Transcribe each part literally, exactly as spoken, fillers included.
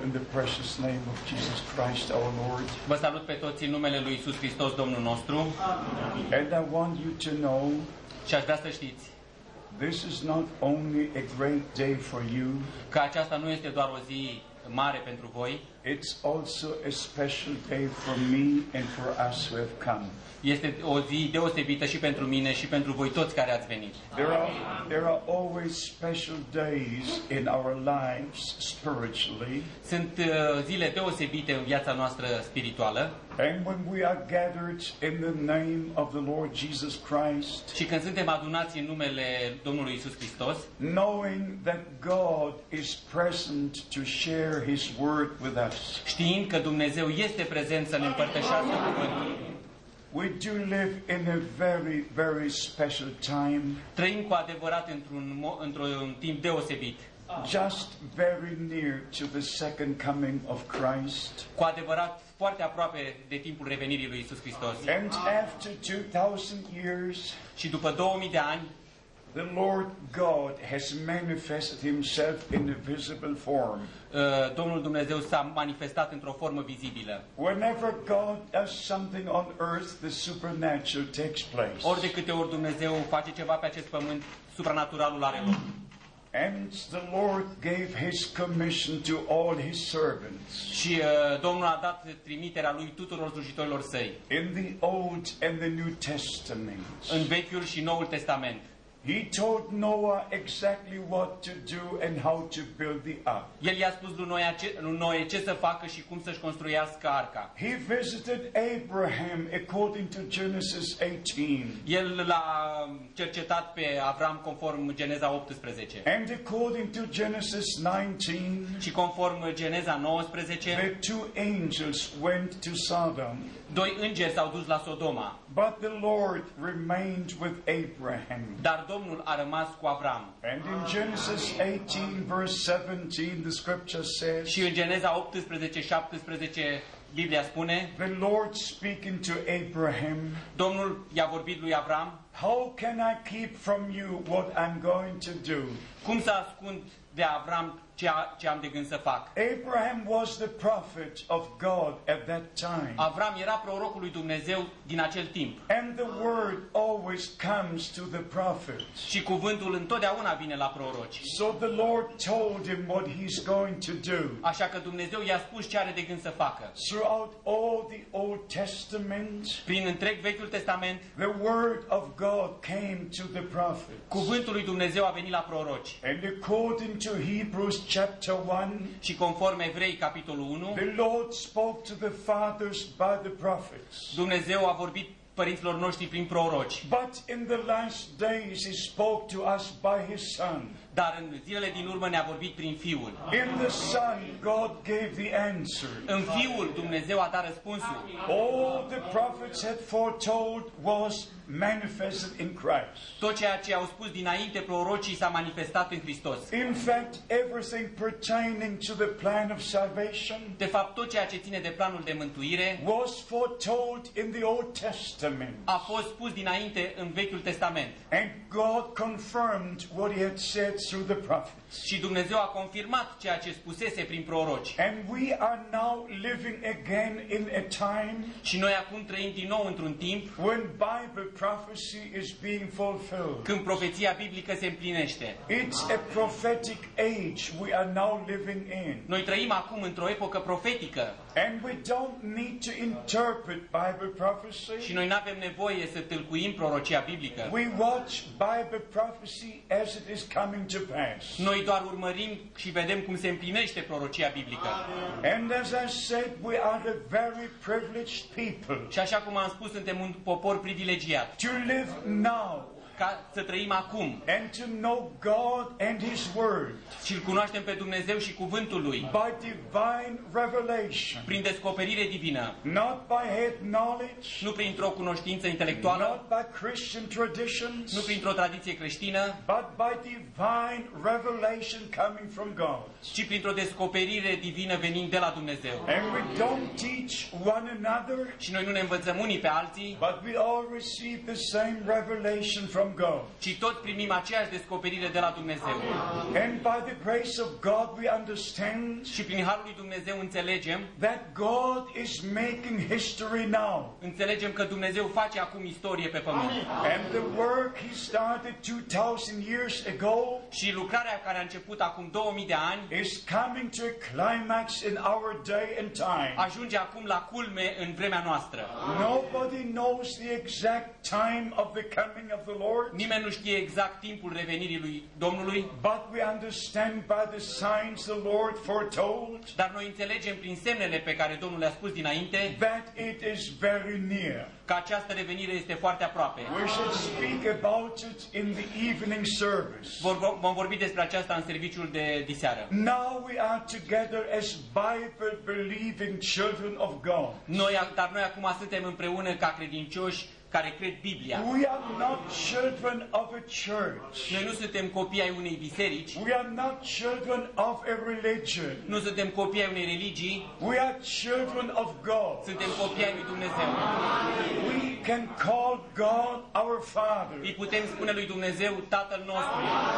in the precious name of Jesus Christ our Lord. Vă salut pe toți în numele lui Iisus Hristos, Domnul nostru. And I want you to know, și aș vrea să știți, this is not only a great day for you, că aceasta nu este doar o zi mare pentru voi, it's also a special day for me and for us who have come. este o zi deosebită și pentru mine și pentru voi toți care ați venit. There are, there are always special days in our lives spiritually. Sunt uh, zile deosebite în viața noastră spirituală. And when we are gathered in the name of the Lord Jesus Christ, și când suntem adunați în numele Domnului Iisus Hristos, knowing that God is present to share His word with us, știind că Dumnezeu este prezent să ne împărtășească cuvântul, we do live in a very, very special time. Trăim cu adevărat într-un, într-un timp deosebit. Just very near to the second coming of Christ. Cu adevărat foarte aproape de timpul revenirii lui Iisus Hristos. And after two thousand years, și după două mii de ani, the Lord God has manifested Himself in a visible form. Uh, Domnul Dumnezeu s-a manifestat într-o formă vizibilă. Whenever God does something on earth, the supernatural takes place. Ori de câte ori Dumnezeu face ceva pe acest pământ, supranaturalul are loc. And the Lord gave His commission to all His servants. Și uh, Domnul a dat trimiterea lui tuturor slujitorilor săi. In the Old and the New Testament. În Vechiul și Noul Testament. He told Noah exactly what to do and how to build the ark. El i-a spus lui Noe ce, lui Noe ce să facă și cum să-și construiască arca. He visited Abraham according to Genesis eighteen. El l-a cercetat pe Avram conform Geneza optsprezece. And according to Genesis nineteen. Și conform Geneza nouăsprezece. The two angels went to Sodom. Doi îngeri s-au dus la Sodoma. But the Lord remained with Abraham. Dar Domnul a rămas cu Avram. And in Genesis eighteen verse seventeen the scripture says. Și în Geneza optsprezece șaptesprezece Biblia spune. The Lord speaking to Abraham. Domnul i-a vorbit lui Avram. How can I keep from you what I'm going to do? Cum să ascund de Avram ce, a, ce am de gând să fac? Abraham was the prophet of God at that time. Avram era prorocul lui Dumnezeu din acel timp. And the word always comes to the prophets. Și cuvântul întotdeauna vine la proroci. So the Lord told him what he's going to do. Așa că Dumnezeu i-a spus ce are de gând să facă. Throughout all the Old Testament, prin întreg Vechiul Testament, the word of God came to the prophets. Cuvântul lui Dumnezeu a venit la proroci. And according to Hebrews chapter one, și conform Evrei capitolul unu, the Lord spoke to the fathers by the prophets. Dumnezeu a vorbit părinților noștri prin proroci. But in the last days He spoke to us by His Son. Dar în zilele din urmă ne-a vorbit prin Fiul. In the Son God gave the answer. În Fiul Dumnezeu a dat răspunsul. All the prophets had foretold was manifested in Christ. Tot ceea ce au spus dinainte prorocii s-a manifestat în Hristos. In fact, everything pertaining to the plan of salvation, de fapt tot ceea ce ține de planul de mântuire, was foretold in the Old Testament. A fost spus dinainte în Vechiul Testament. And God confirmed what He had said through the prophets. Și Dumnezeu a confirmat ceea ce spusese prin proroci. And we are now living again in a time. Și noi acum trăim din nou într-un timp when Bible prophecy is being fulfilled. Când profeția biblică se împlinește. It's a prophetic age we are now living in. Noi trăim acum într-o epocă profetică. And we don't need to interpret Bible prophecy. Și noi nu avem nevoie să tâlcuim prorocia biblică. We watch Bible prophecy as it is coming to pass. Noi doar urmărim și vedem cum se împlinește prorocia biblică. And as I said, we are a very privileged people. Și așa cum am spus, suntem un popor privilegiat. To live now. Ca să trăim acum. And to know God and His Word. Și îl cunoaștem pe Dumnezeu și cuvântul lui. By divine revelation. Prin descoperire divină. Not by head knowledge. Nu printr-o cunoștință intelectuală. Not by Christian traditions. Nu printr-o tradiție creștină. But by divine revelation coming from God. Ci printr-o descoperire divină venind de la Dumnezeu. And we don't teach one another. Și noi nu ne învățăm unii pe alții. But we all receive the same revelation from from God. ci tot primim aceeași descoperire de la Dumnezeu. And by the grace of God we understand Și prin harul lui Dumnezeu înțelegem, that God is making history now. înțelegem că Dumnezeu face acum istorie pe pământ. And the work He started two thousand years ago Și lucrarea care a început acum două mii de ani is coming to a climax in our day and time. ajunge acum la culme în vremea noastră. Nobody knows the exact time of the coming of the Lord, Nimeni nu știe exact timpul revenirii lui Domnului, but we understand by the signs the Lord foretold dar noi înțelegem prin semnele pe care Domnul le-a spus dinainte that it is very near. că această revenire este foarte aproape. We should speak about it in the evening service. Vor- Vom vorbi despre aceasta în serviciul de diseară. Now we are together as Bible-believing children of God. Noi, dar noi acum suntem împreună ca credincioși care cred Biblia. We are not children of a church. Noi nu suntem copii ai unei biserici, We are not children of a religion. nu suntem copii ai unei religii, We are children of God. suntem copii ai lui Dumnezeu. We can call God our Father Îi putem spune lui Dumnezeu Tatăl nostru,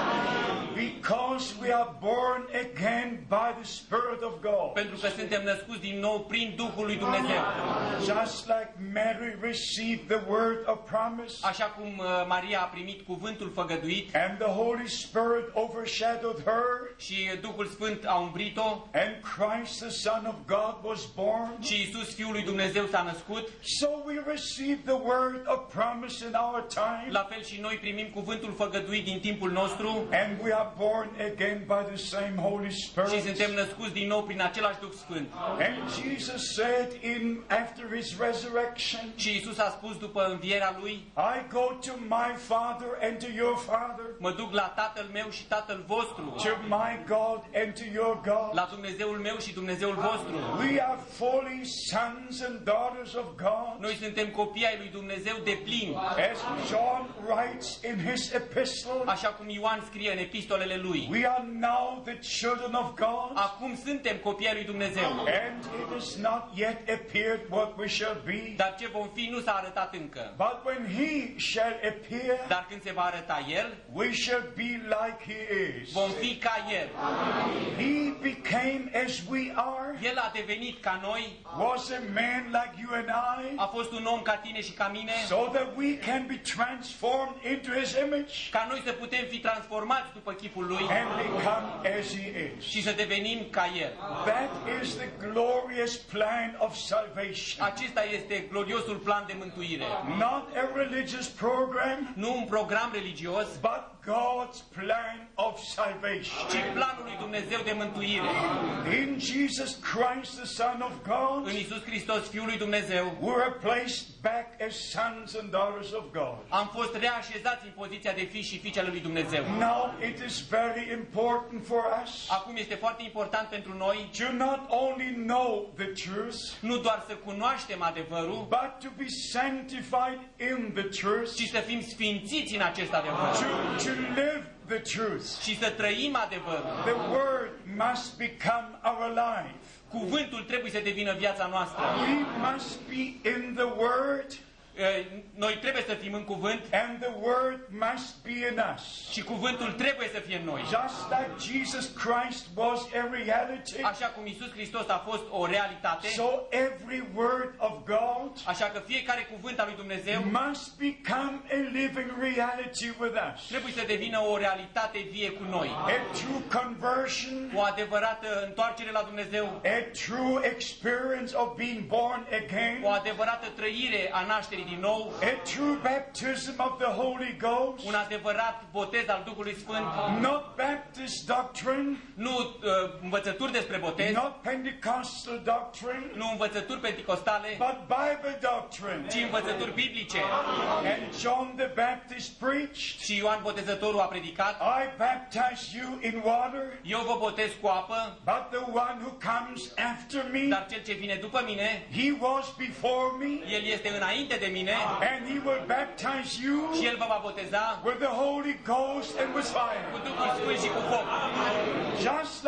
because we are born again by the Spirit of God. pentru că suntem născuți din nou prin Duhul lui Dumnezeu. Just like Mary received the word of promise Așa cum uh, Maria a primit cuvântul făgăduit and the Holy Spirit overshadowed her și Duhul Sfânt a umbrit-o and Christ the Son of God was born, și Iisus Fiul lui Dumnezeu s-a născut, so we receive the word of promise in our time, la fel și noi primim cuvântul făgăduit din timpul nostru and we are born again by the same Holy și Spirit. suntem născuți din nou prin același Duh Sfânt. And Jesus said in after his resurrection, Și Iisus a spus după învierea Lui, I go to my Father and to your Father, mă duc la Tatăl meu și Tatăl vostru, to my God and to your God. la Dumnezeul meu și Dumnezeul vostru. We are fully sons and daughters of God. Noi suntem copii ai lui Dumnezeu de plin, As John writes in his epistle, așa cum Ioan scrie în epistolele lui. we are now the children of God, Acum suntem copii ai lui Dumnezeu, and it has not yet appeared what we shall be. dar ce vom fi nu s-a arătat încă. But when he shall appear, Dar când se va arăta El, we shall be like he is. vom fi ca El. He became as we are, El a devenit ca noi, was a man like you and I, a fost un om ca tine și ca mine, so that we can be transformed into his image ca noi să putem fi transformați după chipul Lui and become as he is. și să devenim ca El. That is the glorious plan of salvation. Acesta este gloriosul plan de mântuire. Not a religious program, Nu un program religios, but God's plan of salvation. ci planul lui Dumnezeu de mântuire. In Jesus Christ, the Son of God, În Iisus Hristos, Fiul lui Dumnezeu, we are placed back as sons and daughters of God. am fost reașezați în poziția de fi și fiice ale lui Dumnezeu. Now it is very important for us Acum este foarte important pentru noi to not only know the truth, nu doar să cunoaștem adevărul, but to be sanctified in the truth, ci să fim sfințiți în acest adevăr to, to live the truth. și să trăim adevărul. The Word must become our life. Cuvântul trebuie să devină viața noastră. We must be in the Word, Noi trebuie să fim în cuvânt and the Word must be in us. și cuvântul trebuie să fie în noi. Just like Jesus Christ was a reality, Așa cum Iisus Hristos a fost o realitate, so every word of God așa că fiecare cuvânt al lui Dumnezeu must become a living reality with us. trebuie să devină o realitate vie cu noi. A true conversion, O adevărată întoarcere la Dumnezeu, a true experience of being born again, o adevărată trăire a nașterii din nou, a true baptism of the Holy Ghost, un adevărat botez al Duhului Sfânt, not Baptist doctrine, nu uh, învățături despre botez, not Pentecostal doctrine, nu învățături penticostale, but Bible doctrine. ci învățături biblice. And John the Baptist preached, Și Ioan Botezătorul a predicat, I baptize you in water, eu vă botez cu apă, but the one who comes after me, dar cel ce vine după mine, he was before me, el este înainte de mine and he will baptize you și el vă va boteza with the Holy Ghost and with cu fire. Duhul Sfânt și cu foc. Just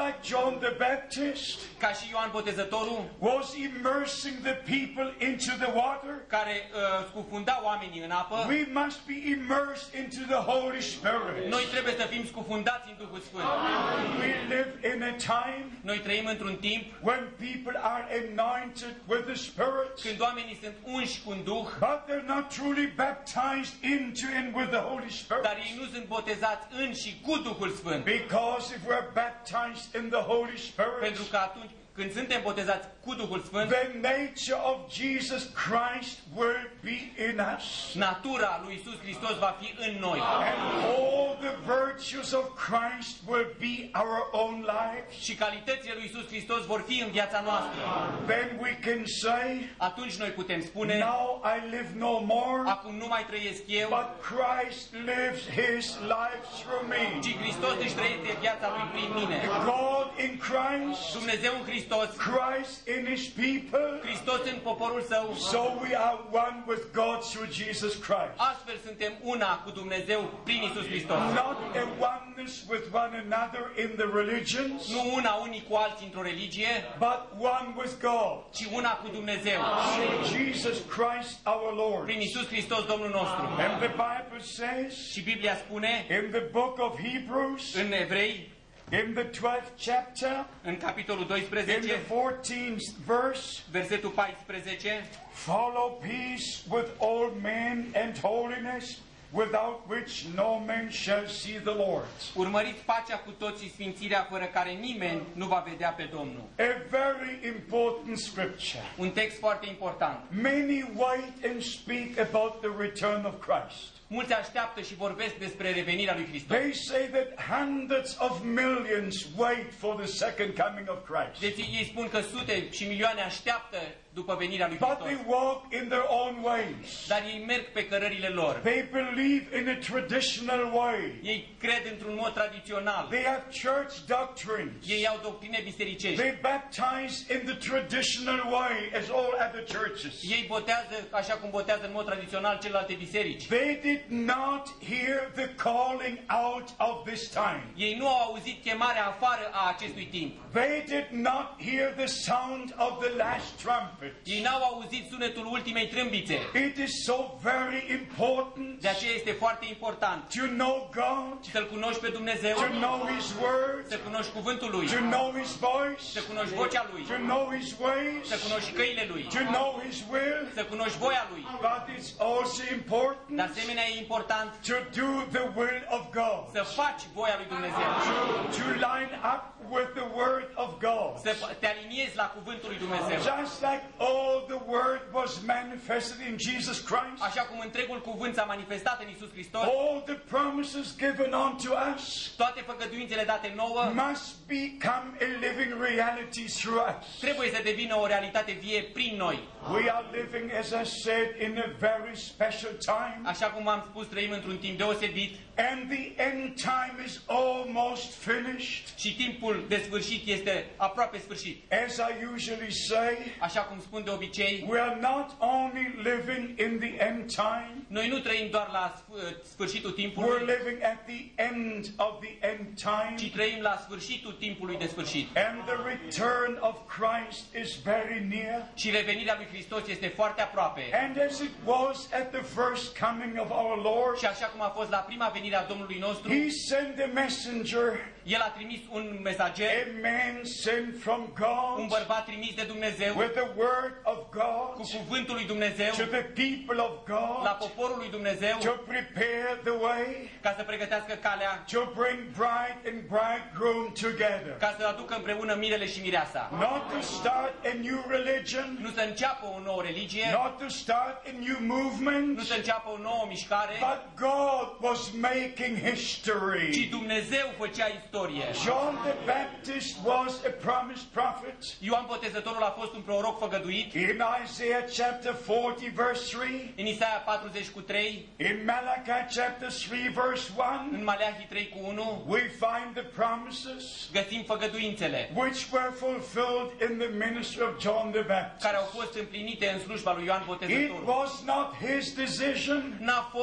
like John the Baptist ca și Ioan Botezătorul, was immersing the people into the water, care uh, scufunda oamenii în apă, we must be immersed into the Holy Spirit. noi trebuie să fim scufundați în Duhul Sfânt. We live in a time Noi trăim într-un timp when people are anointed with the Spirit, când oamenii sunt unși cu un Duh, but they're not truly baptized into and with the Holy Spirit. dar ei nu sunt botezați în și cu Duhul Sfânt. Because if we're baptized in the Holy Spirit, Pentru că atunci când suntem botezați cu Duhul Sfânt, the nature of Jesus Christ will be in us. natura lui Iisus Hristos va fi în noi. And all the virtues of Christ will be our own lives. Și calitățile lui Iisus Hristos vor fi în viața noastră. Then we can say, Atunci noi putem spune, now I live no more, acum nu mai trăiesc eu, but Christ lives His life through me. ci Hristos își trăiește viața lui prin mine. God in Christ, Dumnezeu în Hristos, Christ in His people, Hristos în poporul Său, so we are one with God through Jesus Christ. astfel suntem una cu Dumnezeu prin Iisus Hristos. Not a oneness with one another in the religions, Nu una unii cu alții într-o religie, but one with God. ci una cu Dumnezeu. Through Jesus Christ our Lord. Prin Iisus Hristos Domnul nostru. And the Bible says Și Biblia spune in the book of Hebrews, în Evrei, in the twelfth chapter, în capitolul in the doisprezece, fourteenth verse, versetul paisprezece, follow peace with all men and holiness, without which no man shall see the Lord. urmăriți pacea cu toți și sfințirea fără care nimeni nu va vedea pe Domnul. A very important scripture. Un text foarte important. Many wait and speak about the return of Christ. Mulți așteaptă și vorbesc despre revenirea lui Hristos. They say that hundreds of millions wait for the second coming of Christ. Deci ei spun că sute și milioane așteaptă după venirea lui But Hristos. they walk in their own ways. Dar ei merg pe cărările lor. They believe in a traditional way. Ei cred într-un mod tradițional. They have church doctrines. Ei au doctrine bisericești. They baptize in the traditional way as all other churches. Ei botează așa cum botează în mod tradițional celelalte biserici. They did not hear the calling out of this time. Ei nu au auzit chemarea afară a acestui timp. They did not hear the sound of the last trumpet. Ei n-au auzit sunetul ultimei trâmbițe. It is so very important De aceea este foarte important to know God, să-L cunoști pe Dumnezeu, to know His Word, să cunoști cuvântul Lui, to know His voice, să cunoști vocea Lui, to know His ways, să cunoști căile Lui, to know His will. să cunoști voia Lui. But it's also De important asemenea e important to do the will of God, să faci voia lui Dumnezeu, to line up with the Word of God. să te aliniezi la cuvântul lui Dumnezeu. Just like all the Word was manifested in Jesus Christ, Așa cum întregul cuvânt s-a manifestat în Iisus Hristos, all the promises given unto us toate făgăduințele date nouă must become a living reality through us. trebuie să devină o realitate vie prin noi. We are living, as I said, in a very special time, Așa cum am spus, trăim într-un timp deosebit and the end time is almost finished. și timpul de sfârșit este aproape sfârșit. As I usually say, Așa cum spun de obicei, we are not only living in the end time, noi nu trăim doar la sf- sfârșitul we're timpului, living at the end of the end time, ci trăim la sfârșitul timpului de sfârșit. and the return of Christ is very near. Și revenirea lui Hristos este foarte aproape. And as it was at the first coming of our Lord, Și așa cum a fost la prima venire a Domnului nostru, He sent a messenger, El a trimis un mesager, a man sent from un God, bărbat trimis de Dumnezeu, with the Word of God, cu cuvântul lui Dumnezeu, to the people of la God, poporul lui Dumnezeu, to prepare the way, ca să pregătească calea, to bring bride and bridegroom together. ca să aducă împreună mirele și mireasa. Not to start a new religion, Nu să înceapă o nouă religie, not to start a new nu movement, să înceapă o nouă mișcare, but God was making ci history. Dumnezeu făcea istorie. John the Baptist was a promised prophet. Ioan Botezătorul a fost un proroc făgăduit. In Isaiah chapter forty verse three, În Isaia patruzeci cu trei, in Malachi chapter three verse one, în Maleahi trei cu unu, we find the promises găsim făgăduințele which were fulfilled in the ministry of John the Baptist. care au fost împlinite în slujba lui Ioan It Botezătorul. was not his decision, N-a fost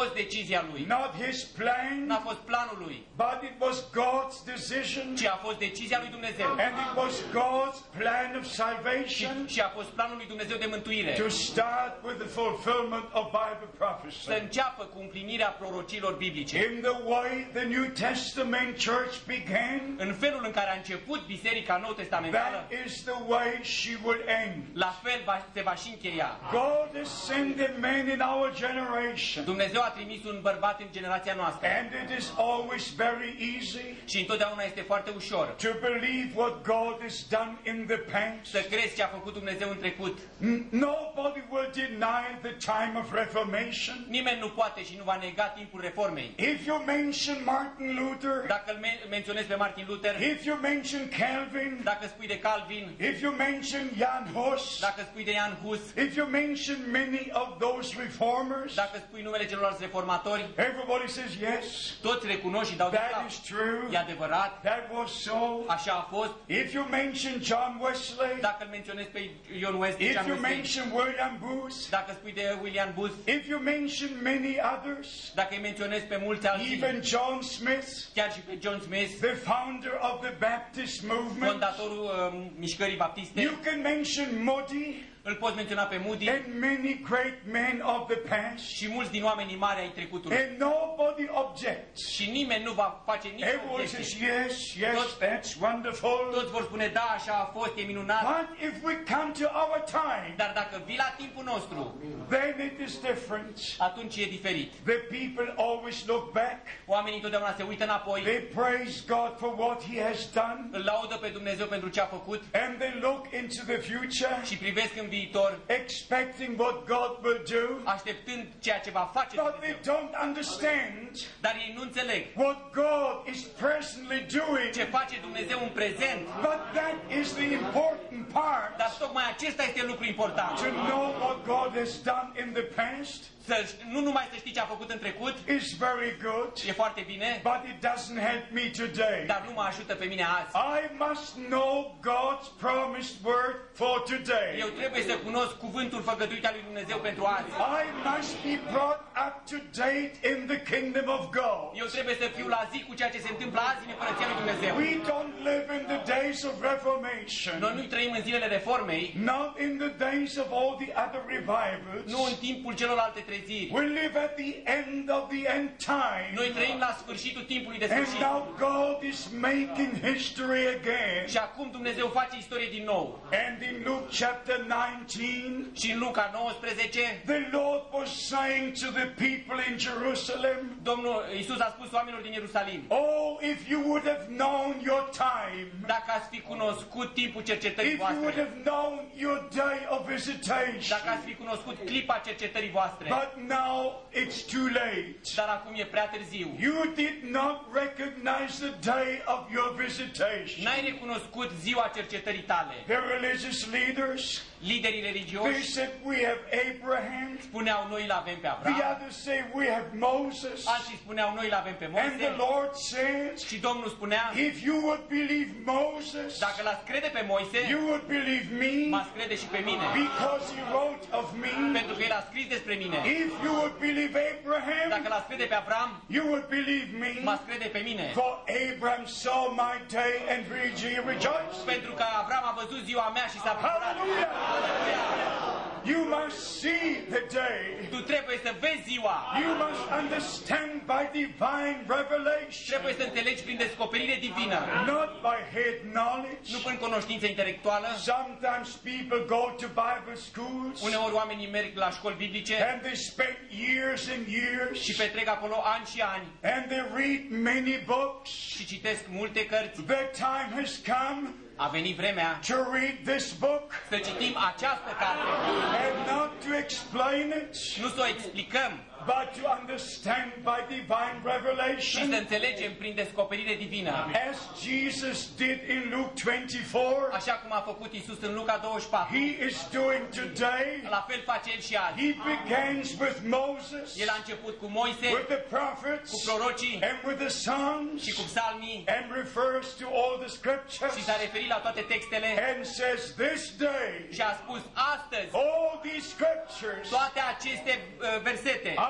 fost decizia lui, not his plan, n-a fost planul lui, but it was God's decision, ci a fost decizia lui Dumnezeu. and it was God's plan of Și, salvation și a fost planul lui Dumnezeu de mântuire. to start with the fulfillment of Bible Să prophecy. înceapă cu împlinirea prorocilor biblice. In the way the New Testament church began, În felul în care a început Biserica Nou Testamentală, that is the way she will end. la fel va, se va și încheia. God has sent a man in our generation, Dumnezeu a trimis un bărbat în generația noastră and it is always very easy și întotdeauna este foarte ușor to believe what God has done in the past. să crezi ce a făcut Dumnezeu în trecut. N- Nobody will deny the time of Reformation. Nimeni nu poate și nu va nega timpul reformei. If you mention Martin Luther, Dacă îl men- menționezi pe Martin Luther, if you mention Calvin, dacă spui de Calvin, if you mention Jan Hus, dacă spui de Jan Hus, if you mention many of those reformers, dacă spui numele celorlalți reformatori, everybody says yes, toți recunosc și dau de that cap. is true, E adevărat, that was so. așa a fost. If you mention John Wesley, Dacă îl menționezi pe John Wesley, if John you Wesley, mention William Booth, dacă spui de William Booth, if you mention many others, dacă îi menționezi pe mulți alții, even John Smith, chiar și pe John Smith, the founder of the Baptist movement, fondatorul um, mișcării baptiste, you can mention Moody îl poți menționa pe Moody and many great men of the past, și mulți din oamenii mari ai trecutului. and nobody objects. Și nimeni nu va face nicio Everyone says, obiecție. yes, yes, that's wonderful. Toți vor spune, da, așa a fost, e minunat. But if we come to our time, Dar dacă vii la timpul nostru, then it is different. atunci e diferit. The people always look back. Oamenii întotdeauna se uită înapoi, They praise God for what He has done, îl laudă pe Dumnezeu pentru ce a făcut and they look into the future, și privesc în viitor, expecting what God will do. așteptând ceea ce va face But they Dumnezeu. don't understand Dar ei nu înțeleg what God is presently doing. ce face Dumnezeu în prezent. But that is the important part. Dar tocmai acesta este lucru important. To know what God has done in the past Să, nu numai să știi ce a făcut în trecut, is very good, e foarte bine, but it doesn't help me today. dar nu mă ajută pe mine azi. I must know God's promised word for today. Eu trebuie să cunosc cuvântul făgăduit al lui Dumnezeu pentru azi. I must be brought up to date in the kingdom of God. Eu trebuie să fiu la zi cu ceea ce se întâmplă azi în Împărăția lui Dumnezeu. We don't live in the days of Reformation, Noi nu trăim în zilele reformei, not in the days of all the other revivals. nu în timpul celorlalte treziri. We live at the end of the end time. Noi trăim la sfârșitul timpului de And sfârșit. now God is making history again. Și acum Dumnezeu face istorie din nou. And in Luke chapter nineteen, Și în Luca nouăsprezece, the Lord was saying to the people in Jerusalem, Domnul Iisus a spus oamenilor din Ierusalim, oh, if you would have known your time, dacă ați fi cunoscut timpul cercetării if you would voastre, have known your day of visitation, dacă ați fi cunoscut clipa cercetării voastre, but now it's too late. dar acum e prea târziu. You did not recognize the day of your visitation. N-ai recunoscut ziua cercetării tale. The religious leaders, Liderii they religioși said, we have Abraham. spuneau noi îl avem pe The Avram, others say, we have Moses. alții spuneau noi îl avem pe And the Moise Lord said, și Domnul spunea, if you would believe Moses, dacă l-ați crede pe Moise, you would believe me, m-ați crede și pe mine, because he wrote of me. pentru că el a scris despre mine. If you would believe Abraham, Dacă l-ați crede pe Avram, you would believe me, m-ați crede pe mine. for Abraham saw my day and he rejoiced. Pentru că Avram a văzut ziua mea și s-a bucurat. Hallelujah! You must see the day. Tu trebuie să vezi ziua. You must understand by divine revelation, Trebuie să înțelegi prin descoperire divină, not by head knowledge. nu prin cunoștință intelectuală. Sometimes people go to Bible schools Uneori oamenii merg la școli biblice and they spend years and years și petrec acolo ani și ani and they read many books. și citesc multe cărți. The time has come A venit vremea to read this book să citim această carte, and not to explain it, nu să o explicăm, but to understand by divine și să revelation, înțelegem prin descoperire divină. as Jesus did in Luke twenty-four. Așa cum a făcut Iisus în Luca douăzeci și patru, He is doing today. la fel face El și azi. He begins with Moses, El a început cu Moise, with the prophets, cu prorocii and with the Psalms, și cu psalmii and refers to all the scriptures, și s-a referit la toate textele and says, this day, și a spus astăzi all these scriptures toate aceste uh, versete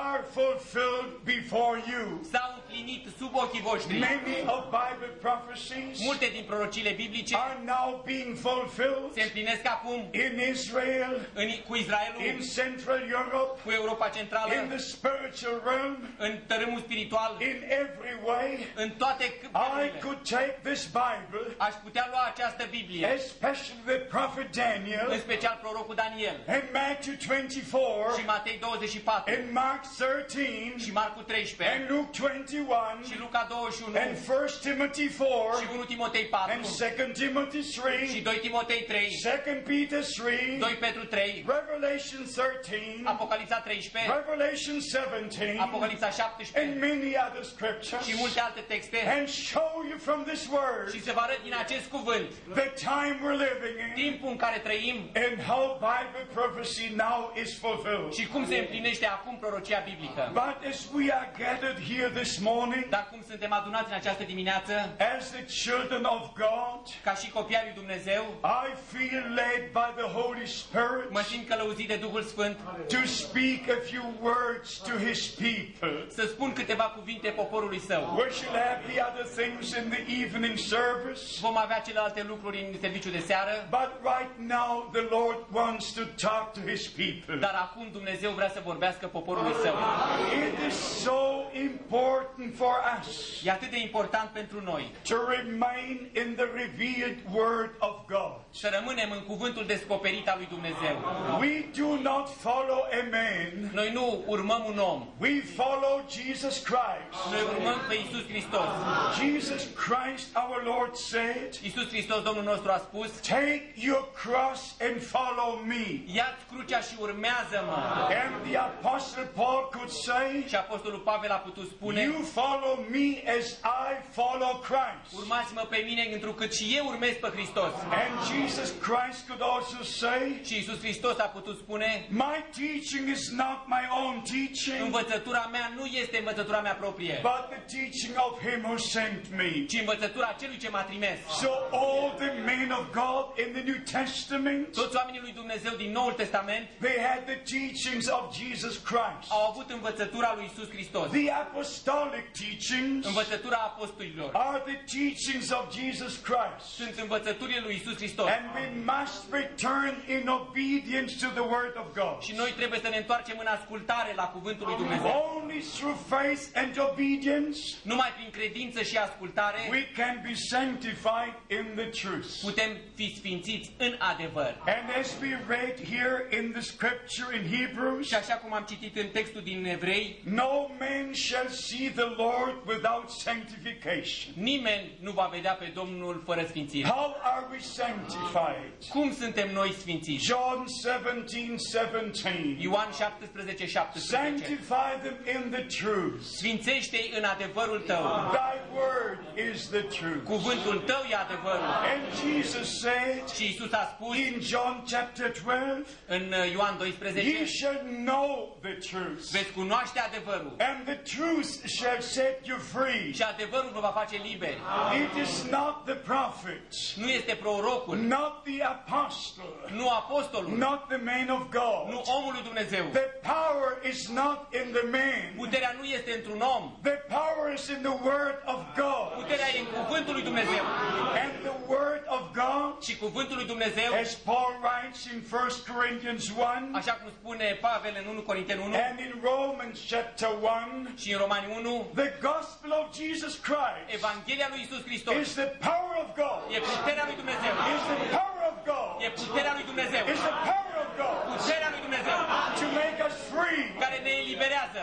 are fulfilled before you. s-au împlinit sub ochii voștri. Many of Bible prophecies Multe din prorociile biblice are now being fulfilled se împlinesc acum in Israel, în, cu Israelul, in Central Europe, cu Europa Centrală, in the spiritual realm, în tărâmul spiritual, in every way. în toate I câmpurile. could take this Bible, Aș putea lua această Biblie, especially the prophet Daniel, în special prorocul Daniel, and Matthew twenty-four, și Matei douăzeci și patru, and Mark thirteen, și Marcu treisprezece, and Luke twenty-one, și Luca douăzeci și unu, and First Timothy four, și unu Timotei patru, and Second Timothy și three, doi Timotei trei, Second Peter three, doi Petru trei, Revelation thirteen, Apocalipsa treisprezece, Revelation seventeen, Apocalipsa and șaptesprezece many other scriptures, și multe alte texte, and show you from this word și să vă arăt din acest cuvânt the time we're living in timpul în care trăim and how Bible prophecy now is fulfilled. și cum se împlinește acum prorocia biblică. But as we are gathered here this morning, Dar cum suntem adunați în această dimineață, as the children of God, ca și copii ai lui Dumnezeu, I feel led by the Holy Spirit mă simt călăuzit de Duhul Sfânt to speak a few words to His people. să spun câteva cuvinte poporului său. We shall have the other things in the evening service, Vom avea celelalte lucruri în serviciu de seară, but right now the Lord wants to talk to His people. dar acum Dumnezeu vrea să vorbească poporului său. It is so important for us E atât de important pentru noi to remain in the revealed Word of God. să rămânem în cuvântul descoperit al lui Dumnezeu. We do not follow a man, Noi nu urmăm un om, we follow Jesus Christ. noi urmăm pe Iisus Hristos. Jesus Christ our Lord said, Iisus Hristos, Domnul nostru, a spus: take your cross and follow me. ia-ți crucea și urmează-mă. And the Apostle Paul could say, Și Apostolul Pavel a putut spune: you follow me as I follow Christ. urmați-mă pe mine, întrucât și eu urmez pe Hristos. And Jesus Christ could also say, Și Iisus Hristos a putut spune: my teaching is not my own teaching, învățătura mea nu este învățătura mea proprie, but the teaching of Him who sent me. ci învățătura celui ce m-a trimis. So all the men of God in the New Testament, Toți oamenii lui Dumnezeu din Noul Testament they had the teachings of Jesus Christ. au avut învățătura lui Iisus Hristos. The apostolic teachings Învățătura apostolilor are the teachings of Jesus Christ. sunt învățăturile lui Iisus Hristos. And we must return in obedience to the Word of God. Și noi trebuie să ne întoarcem în ascultare la cuvântul lui Dumnezeu. Only through faith and obedience Numai prin credință și ascultare we can be sanctified in the truth. putem fi sfințiți în adevăr. And as we read here in the scripture in Hebrews, Și așa cum am citit în textul din Evrei, no man shall see the Lord without sanctification. nimeni nu va vedea pe Domnul fără sfințire. How are we sanctified? Cum suntem noi sfințiți? John seventeen seventeen. Ioan șaptesprezece șaptesprezece. Sanctify them in the truth. Sfințește-i în adevărul tău. Thy word is the truth. Cuvântul tău e adevărul. And Jesus said Și Iisus a spus in John chapter twelve, în Ioan ye doisprezece, shall know the truth, veți cunoaște adevărul and the truth shall set you free. și adevărul vă va face liberi. It is not the prophets, Nu este prorocul, not the apostle, nu apostolul, not the man of God. nu omul lui Dumnezeu. The power is not in the man. Puterea nu este într-un om. The power is in the word of God. Puterea e în cuvântul lui Dumnezeu. And the word of God, Și cuvântul lui Dumnezeu, as Paul writes in First Corinthians one, așa cum spune Pavel în unu Corinteni unu and in Romans chapter one, și în Romani unu, the gospel of Jesus Christ Evanghelia lui Iisus Hristos is the power of God. e puterea lui Dumnezeu. Is the power of God. E puterea lui Dumnezeu. Is the power of God Puterea lui Dumnezeu to make us free, care ne eliberează,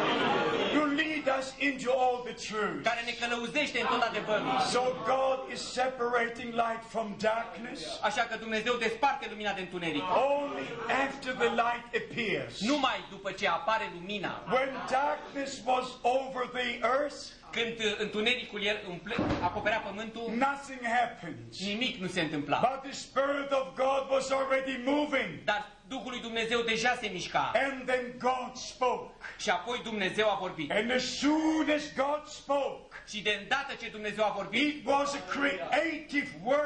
to lead us into all the truth. care ne călăuzește în tot adevărul. So God is separating light from darkness Așa că Dumnezeu desparte lumina de întuneric. only after the light appears. Numai după ce apare lumina. When darkness was over the earth, Când întunericul el umple, acoperea pământul, nothing happens. nimic nu se întâmpla. But the Spirit of God was already moving. Dar Duhul lui Dumnezeu deja se mișca. And then God spoke. Și apoi Dumnezeu a vorbit. And as soon as God spoke, Și de îndată ce Dumnezeu a vorbit, it was a creative word of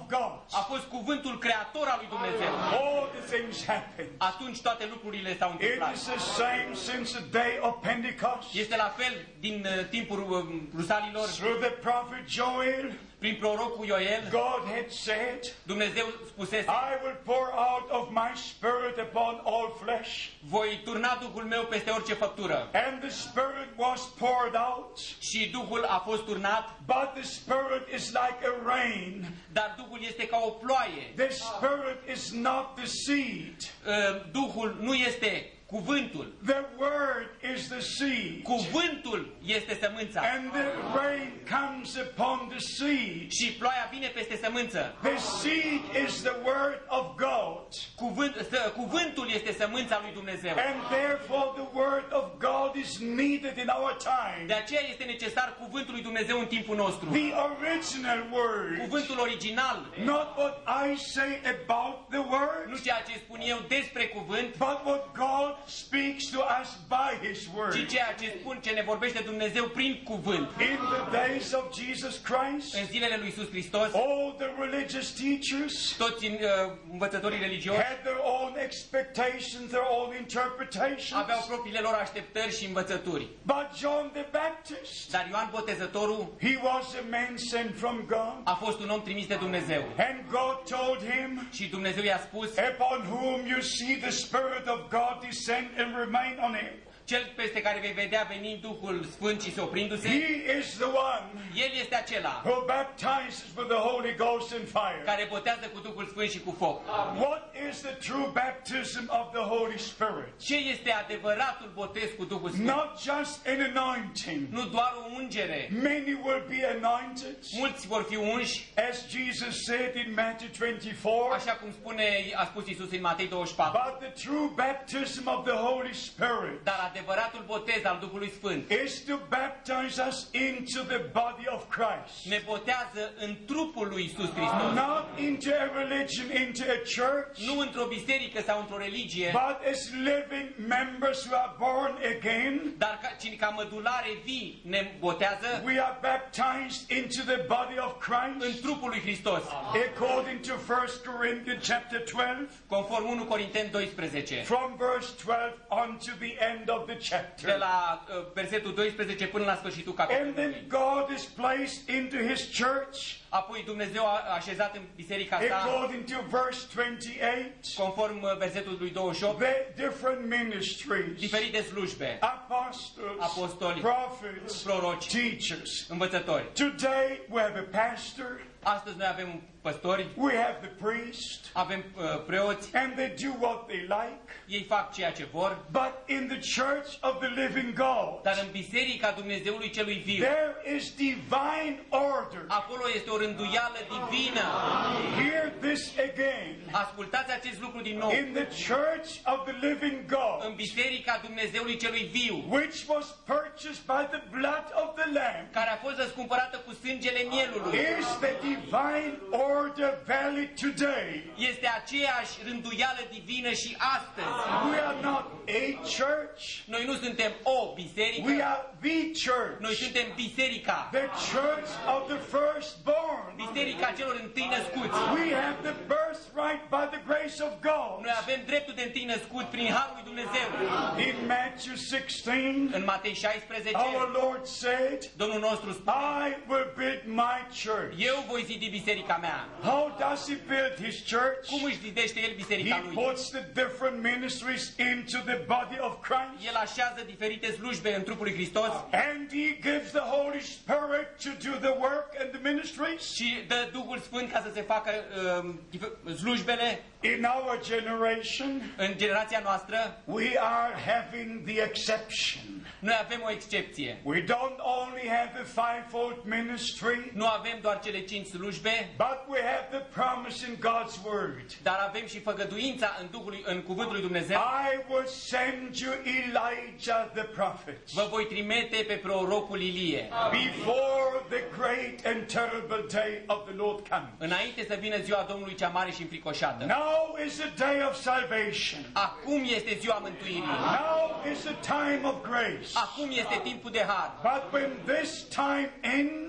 God. a fost cuvântul creator al lui Dumnezeu. All the things happen. Atunci toate lucrurile s-au It întâmplat. is the same since the day of Pentecost. Este la fel din uh, timpul uh, rusalilor, Through the prophet Joel, prin prorocul Ioel, God had said, Dumnezeu spusese: I will pour out of my spirit upon all flesh. voi turna Duhul meu peste orice făptură. And the spirit was poured out. Și Duhul a fost turnat, But the spirit is like a rain. dar Duhul este ca o ploaie. The spirit is not the seed. Uh, Duhul nu este cuvântul. The word is the seed. Cuvântul este sămânța. And the rain comes upon the seed. Și ploaia vine peste sămânță. The seed is the word of God. Cuvânt, să, cuvântul este sămânța lui Dumnezeu. And therefore the word of God is needed in our time. De aceea este necesar cuvântul lui Dumnezeu în timpul nostru. The original word. Cuvântul original. Not what I say about the word. Nu ceea ce spun eu despre cuvânt, But what God speaks to us by His word. ci ceea ce spun, ce ne vorbește Dumnezeu prin cuvânt. In the days of Jesus Christ, În zilele lui Iisus Hristos, all the religious teachers toți uh, învățătorii religioși had their own expectations, their own interpretations. aveau propriile lor așteptări și învățături. But John the Baptist, Dar Ioan Botezătorul he was a man sent from God. a fost un om trimis de Dumnezeu. And God told him, Și Dumnezeu i-a spus: upon whom you see the Spirit of God descend and remain on him. cel peste care vei vedea venind Duhul Sfânt și se oprindu-se, He is the one El este acela who baptizes with the Holy Ghost and fire. care botează cu Duhul Sfânt și cu foc. What is the true baptism of the Holy Spirit? Ce este adevăratul botez cu Duhul Sfânt? Not just an anointing. Nu doar o ungere. Many will be anointed. Mulți vor fi unși, As Jesus said in Matthew twenty-four. așa cum spune, a spus Iisus în Matei douăzeci și patru. But the true baptism of the Holy Spirit Dar adevăratul botez al Duhului Sfânt is to baptize us into the body of Christ. ne botează în trupul lui Iisus Hristos. Not into a religion, into a church, Nu într-o biserică sau într-o religie, but as living members who are born again. dar ca, ci ca mădulare vii ne botează We are baptized into the body of în Christ. trupul lui Hristos. According to First Corinthians chapter twelve, Conform unu Corinteni doisprezece. from verse twelve on to the end of the De chapter. la uh, versetul doisprezece până la sfârșitul And capitolului. then God is placed into His church, Apoi Dumnezeu a așezat în biserica sa, according to verse twenty-eight, conform uh, versetului douăzeci și opt, the different ministries, diferite slujbe, apostles, Apostoli, prophets, proroci, teachers. învățători. Today we have a pastor, Astăzi noi avem păstori, we have the priest, avem uh, preoți, and they do what they like. ei fac ceea ce vor, But in the church of the living God, dar în biserica Dumnezeului celui viu, there is divine order. acolo este o rânduială divină. Hear this again. Ascultați acest lucru din nou. In the church of the living În God, biserica Dumnezeului celui viu, which was purchased by the blood of the Lamb, care a fost răscumpărată cu sângele mielului, is the divine order valid today. este aceeași rânduială divină și astăzi. We are not a church, Noi nu suntem o biserică, we are the noi church, suntem biserica, the church of the firstborn. biserica celor întâi născuți. We have the birthright by the grace of God. Noi avem dreptul de întâi născut prin harul lui Dumnezeu. In Matthew sixteen, În Matei șaisprezece, our Lord said, Domnul nostru spune: I will build my church. eu voi zidi biserica mea. How does He build His church? Cum își zidește El biserica He lui? puts the different ministries into the body of Christ. El așează diferite slujbe în trupul lui Hristos And He gives the Holy Spirit to do the work and the ministries. și dă Duhul Sfânt ca să se facă um, dif- slujbele. In our generation, În generația noastră, we are having the exception. noi avem o excepție. We don't only have the fivefold ministry, Nu avem doar cele cinci slujbe, but we have the promise in God's Word. dar avem și făgăduința în, Duhul, în cuvântul lui Dumnezeu. I will send you Elijah the prophet Vă voi trimite pe prorocul Ilie, before the great and terrible day of the Lord comes. înainte să vină ziua Domnului cea mare și înfricoșată. Now is the day of salvation. Acum este ziua mântuirii. Now is the time of grace. Acum este timpul de har. But when this time ends,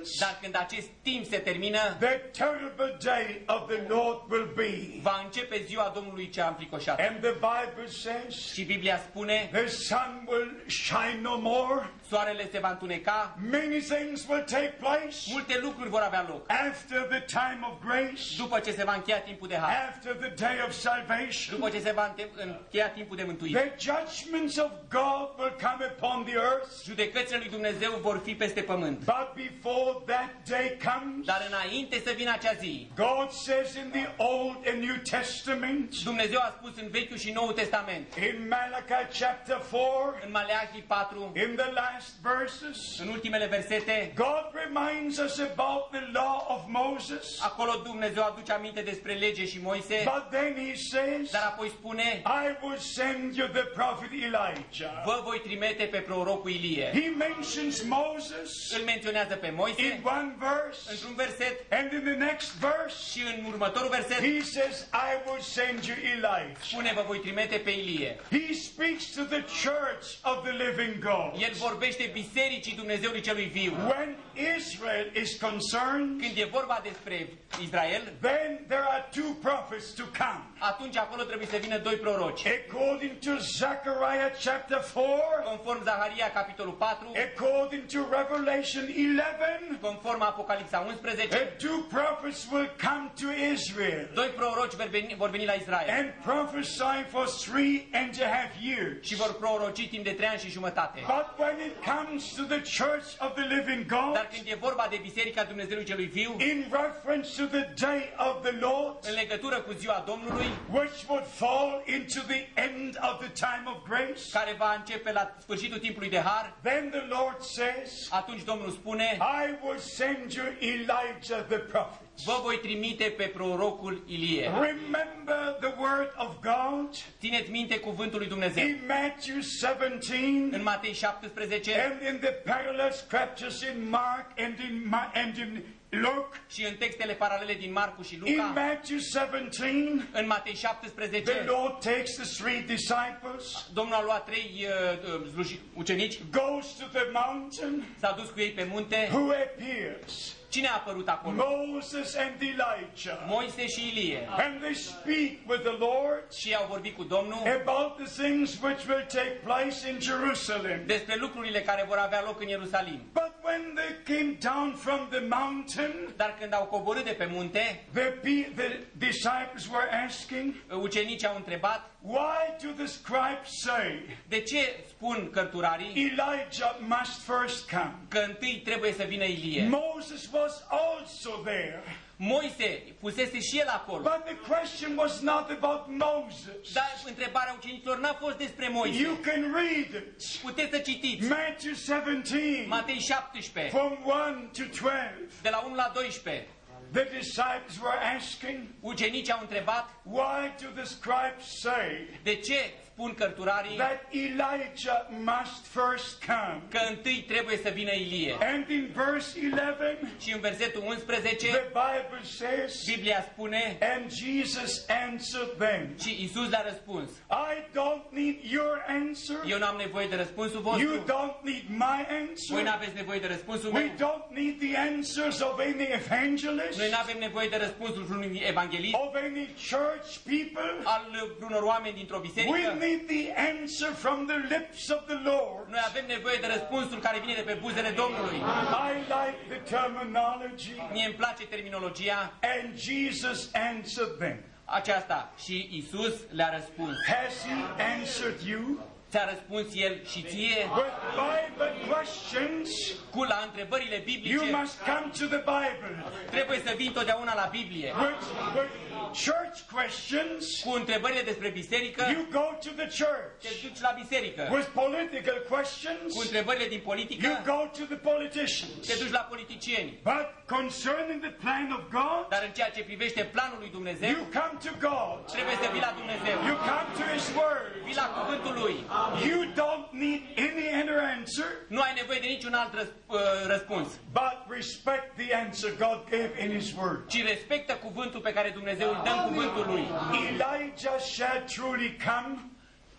fulfills, Dar când acest timp se termină, the terrible day of the Lord will be. va începe ziua Domnului cea înfricoșată. And the Bible says, Și Biblia spune, the sun will shine no more. soarele se va întuneca, Many things will take place multe lucruri vor avea loc. after the time of grace, După ce se va încheia timpul de har, after the day of salvation. după ce se va înte- încheia timpul de mântuire, The judgments of God will come upon the earth. judecățile lui Dumnezeu vor fi peste pământ. But before that day comes, Dar înainte să vină acea zi, God says in the Old and New Testament, Dumnezeu a spus în Vechiul și Noul Testament, in Malachi chapter four, în Maleahi patru, in the last verses, în ultimele versete, God reminds us about the law of Moses. acolo Dumnezeu aduce aminte despre lege și Moise, But then he says, dar apoi spune, I will send you the prophet Elijah. vă voi trimite pe prorocul Ilie. He mentions Moses Îl menționează pe in Moise one verse, într-un verset and in the next verse, și în următorul verset he says, I will send you Elijah. spune, vă voi trimite pe Ilie. He speaks to the church of the living God. El vorbește bisericii Dumnezeului celui viu. When Israel is concerned, Când e vorba despre Israel, then there are two prophets to come. atunci acolo trebuie să vină doi proroci. According to Zechariah chapter four, Conform Zaharia, capitolul patru, according to Revelation eleven, conform Apocalipsa unsprezece, the two prophets will come to Israel doi proroci vor veni, vor veni la Israel and prophesy for three and a half years. și vor proroci timp de trei ani și jumătate. But when it comes to the church of the living God, Dar când e vorba de Biserica Dumnezeului celui viu, in reference to the day of the Lord, în legătură cu ziua Domnului, which would fall into the end of the time of grace, care va începe la sfârșitul timpului de har, then the Lord says, atunci Domnul spune, I will send you Elijah the prophet. vă voi trimite pe prorocul Ilie. Remember the word of God Țineți minte cuvântul lui Dumnezeu. in Matthew seventeen În Matei șaptesprezece and in the parallel scriptures in Mark and in Ma- and in Luke. și în textele paralele din Marcu și In Luca, Matthew seventeen, în Matei the șaptesprezece, Lord takes the three disciples, Domnul a luat trei uh, uh, sluji- ucenici, goes to the mountain. s-a dus cu ei pe munte. Who appears? Cine a apărut acolo? Moses and Elijah. Moise și Ilie. And they speak with the Lord Și au vorbit cu Domnul about the things which will take place in Jerusalem. despre lucrurile care vor avea loc în Ierusalim. But when they came down from the mountain, Dar când au coborât de pe munte, the, pe- the disciples were asking, ucenicii au întrebat, why do the scribes say de ce spun cărturarii Elijah must first come? că întâi trebuie să vină Ilie? Moses was also there. Moise fusese și el acolo. But the question was not about Moses. Dar întrebarea ucenicilor n-a fost despre Moise. You can read it. Puteți să citiți Matthew seventeen, Matei șaptesprezece, from one to twelve. de la unu la doisprezece. The disciples were asking, Ucenicii au întrebat, why do the scribes say de ce spun cărturarii that Elijah must first come? că întâi trebuie să vină Ilie? And in verse eleven, Și în versetul the unsprezece, Bible says, Biblia spune, and Jesus answered them, și Isus le-a răspuns, I don't need your answer. eu n-am nevoie de răspunsul You vostru, don't need my voi answer. n-aveți nevoie de răspunsul We meu, don't need the answers of any evangelist, noi n-avem nevoie de răspunsul vreunui evanghelist, of any church people. al vreunor oameni dintr-o We biserică. need the answer from the lips of the Lord. Noi avem nevoie de răspunsul care vine de pe buzele Domnului. I like the terminology. Mie îmi place terminologia And Jesus answered them. aceasta și Isus le-a răspuns. Has he answered you? Ți-a răspuns El și ție With Bible questions, cu la întrebările you biblice. must come to the Bible. Trebuie să vii totdeauna la Biblie. With, with church questions, Cu întrebările despre biserică, you go to the te church. duci la biserică. With political questions, Cu întrebările din politică, you go to the politicians. te duci la politicieni. But concerning the plan of God, Dar în ceea ce privește planul lui Dumnezeu, you come to God. trebuie să vii la Dumnezeu. You come to His Word. Vii la cuvântul Lui. You don't need any other answer, Nu ai nevoie de niciun alt răsp- uh, răspuns, but respect the answer God gave in His Word. ci respectă cuvântul pe care Dumnezeu îl dă în cuvântul Lui. Elijah shall truly come.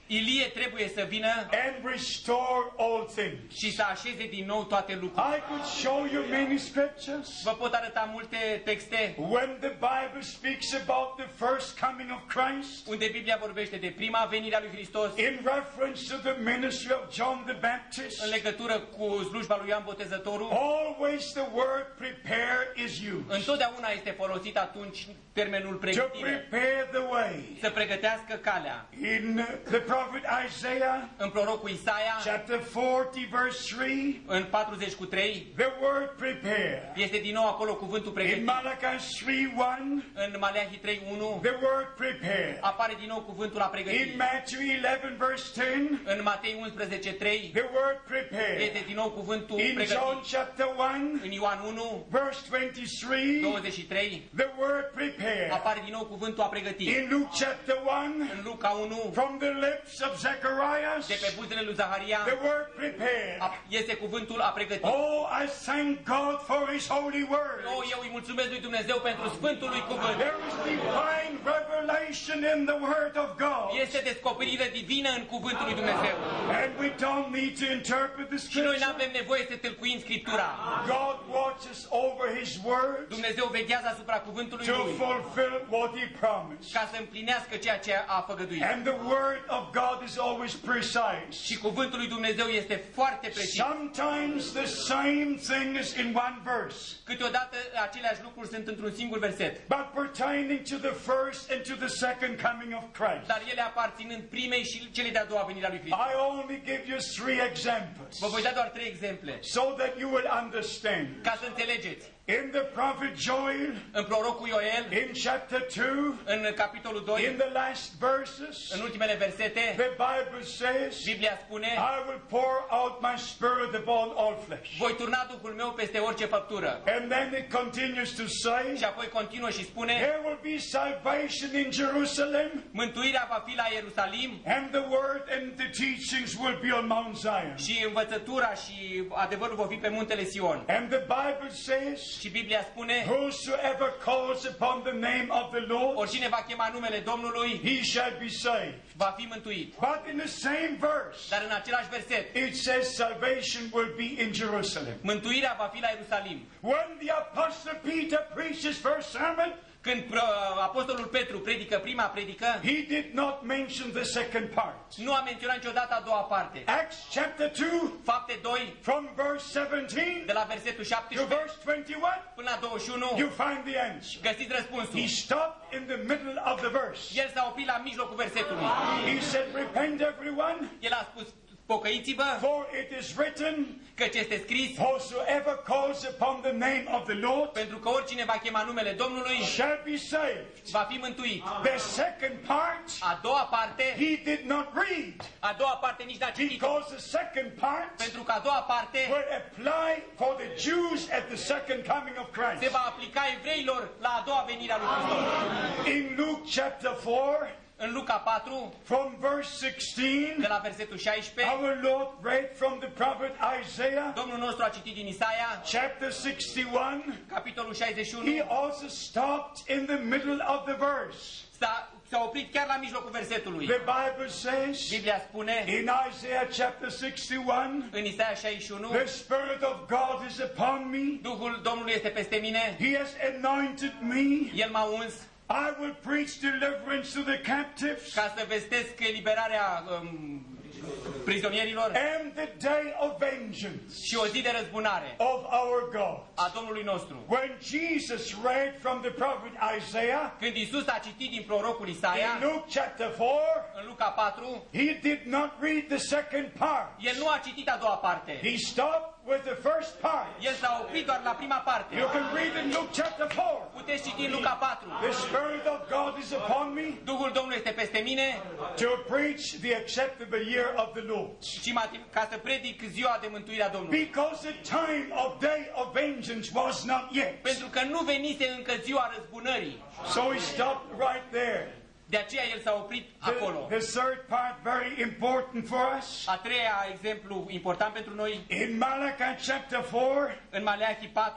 Ilie trebuie să vină and restore all things. și să așeze din nou toate lucrurile. I could show you many scriptures. Vă pot arăta multe texte When the Bible speaks about the first coming of Christ, unde Biblia vorbește de prima venire a lui Hristos in reference to the ministry of John the în Baptist, legătură cu slujba lui Ioan Botezătorul. always the word prepare is used. Întotdeauna este folosit atunci termenul To pregătire, prepare the way. să pregătească calea. In the prophet Isaiah, În prorocul Isaia, chapter forty, verse three, în patruzeci cu trei, the word prepare. este din nou acolo cuvântul In pregătire. Malachi three one, În Maleahi trei unu the word prepare. apare din nou cuvântul a In pregăti. Matthew eleven, verse ten, În Matei unsprezece trei the word prepare. este din nou cuvântul In John pregăti. chapter one, În Ioan unu, verse twenty-three, douăzeci și trei the word prepare. apare din nou cuvântul a pregăti. In Luke chapter one, În Luca unu, from the lips of Zacharias, de pe buzele lui Zaharia, the word prepare. a- este cuvântul a pregăti. Oh, I thank God for His holy word. Oh, eu îi mulțumesc lui Dumnezeu pentru Sfântul lui Cuvânt. There is divine revelation in the word of God. Este descoperire divină în Cuvântul lui Dumnezeu. And we don't need to interpret the Și noi nu scripture. avem nevoie să tâlcuim Scriptura. God watches over His word Dumnezeu veghează asupra Cuvântului to Lui fulfill what He promised. ca să împlinească ceea ce a făgăduit. And the word of God is always precise. Și Cuvântul lui Dumnezeu este foarte precis. Sometimes the same thing is in one verse, Câteodată aceleași lucruri sunt într-un singur verset, but pertaining to the first and to the second coming of Christ. dar ele aparținând primei și celei de-a doua venire a lui Hristos. I only give you three examples Vă voi da doar trei exemple so that you will understand. ca să înțelegeți. In the prophet Joel, În prorocul Ioel, in chapter two, în capitolul doi, in the last verses, în ultimele versete, the Bible says, Biblia spune: I will pour out my spirit upon all flesh. voi turna Duhul meu peste orice făptură. And then it continues to say, Și apoi continuă și spune: there will be salvation in Jerusalem, mântuirea va fi la Ierusalim and the word and the teachings will be on Mount Zion. și învățătura și adevărul vor fi pe muntele Sion. And the Bible says, Și Biblia spune: whosoever calls upon the name of the Lord, oricine va chema numele Domnului he shall be saved. va fi mântuit. But in the same verse, Dar în același verset, it says salvation will be in Jerusalem. mântuirea va fi la Ierusalim. When the Apostle Peter preached his first sermon, Când uh, apostolul Petru predică prima predică, he did not mention the second part. nu a menționat niciodată a doua parte. Acts chapter two, Fapte doi, from verse seventeen de la versetul to șaptesprezece verse twenty-one, până la douăzeci și unu, you find the answer. găsiți răspunsul. He stopped in the middle of the verse. El s-a oprit la mijlocul versetului. He said, repent everyone, El a spus: pocăiți-vă, for it is written, căci este scris, whosoever calls upon the name of the Lord pentru că oricine va chema numele Domnului shall be saved. va fi mântuit. The second part, A doua parte, he did not read, a doua parte nici n-a citit, because the second part pentru că a doua parte will apply for the Jews at the second coming of se Christ. va aplica evreilor la a doua venire a lui Hristos. In Luke chapter four, În Luca patru, from verse sixteen, de la versetul șaisprezece, our Lord read from the prophet Isaiah, Domnul nostru a citit din Isaia, chapter sixty-one. capitolul șaizeci și He unu, also stopped in the middle of the verse. s-a, s-a oprit chiar la mijlocul versetului. The Bible says Biblia spune in Isaiah chapter sixty-one, în Isaia șaizeci și unu, the Spirit of God is upon me. Duhul Domnului este peste mine, He has anointed me. El m-a uns I will preach deliverance to the captives ca să vestesc eliberarea um, prizonierilor and the day of vengeance și o zi de răzbunare of our God. a Domnului nostru. When Jesus read from the prophet Isaiah Când Iisus a citit din prorocul Isaia, in Luke chapter four, în Luca patru, he did not read the second part. el nu a citit a doua parte. He stopped with the first part. El s-a oprit doar la prima parte. You can read in Luke chapter four. Puteți citi în Luca patru. The Spirit of God is upon me Duhul Domnului este peste mine to preach the acceptable year of the Lord. și m-a trimis ca să predic ziua de mântuire a Domnului. Because the time of day of vengeance was not yet. Pentru că nu venise încă ziua răzbunării. So he stopped right there. De aceea el s-a oprit acolo. The, the third part, very important for us. A treia exemplu important pentru noi, In Malachi chapter four, în Maleahi patru,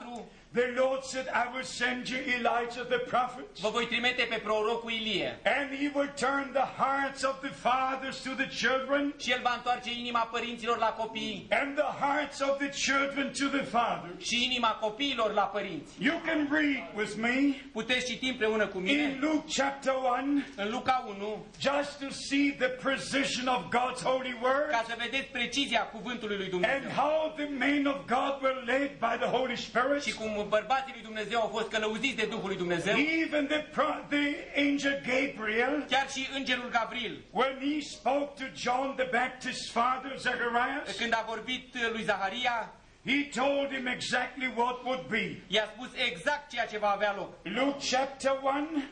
The Lord said, I will send you Elijah the prophet, vă voi trimite pe prorocul Ilie. and he will turn the hearts of the fathers to the children, Și el va întoarce inima părinților la copii and the hearts of the children to the fathers. și inima copiilor la părinți. You can read with me Puteți citi împreună cu mine in Luke chapter one, în Luca unu, just to see the precision of God's holy word, ca să vedeți precizia cuvântului lui and Dumnezeu. how the men of God were led by the Holy Spirit. Și cum bărbații lui Dumnezeu au fost călăuziți de Duhul lui Dumnezeu, Even the, pro- the angel Gabriel, chiar și îngerul Gabriel, when he spoke to John the Baptist's father, Zacharias, când a vorbit lui Zaharia, he told him exactly what would be. i-a spus exact ceea ce va avea loc. Luke chapter one,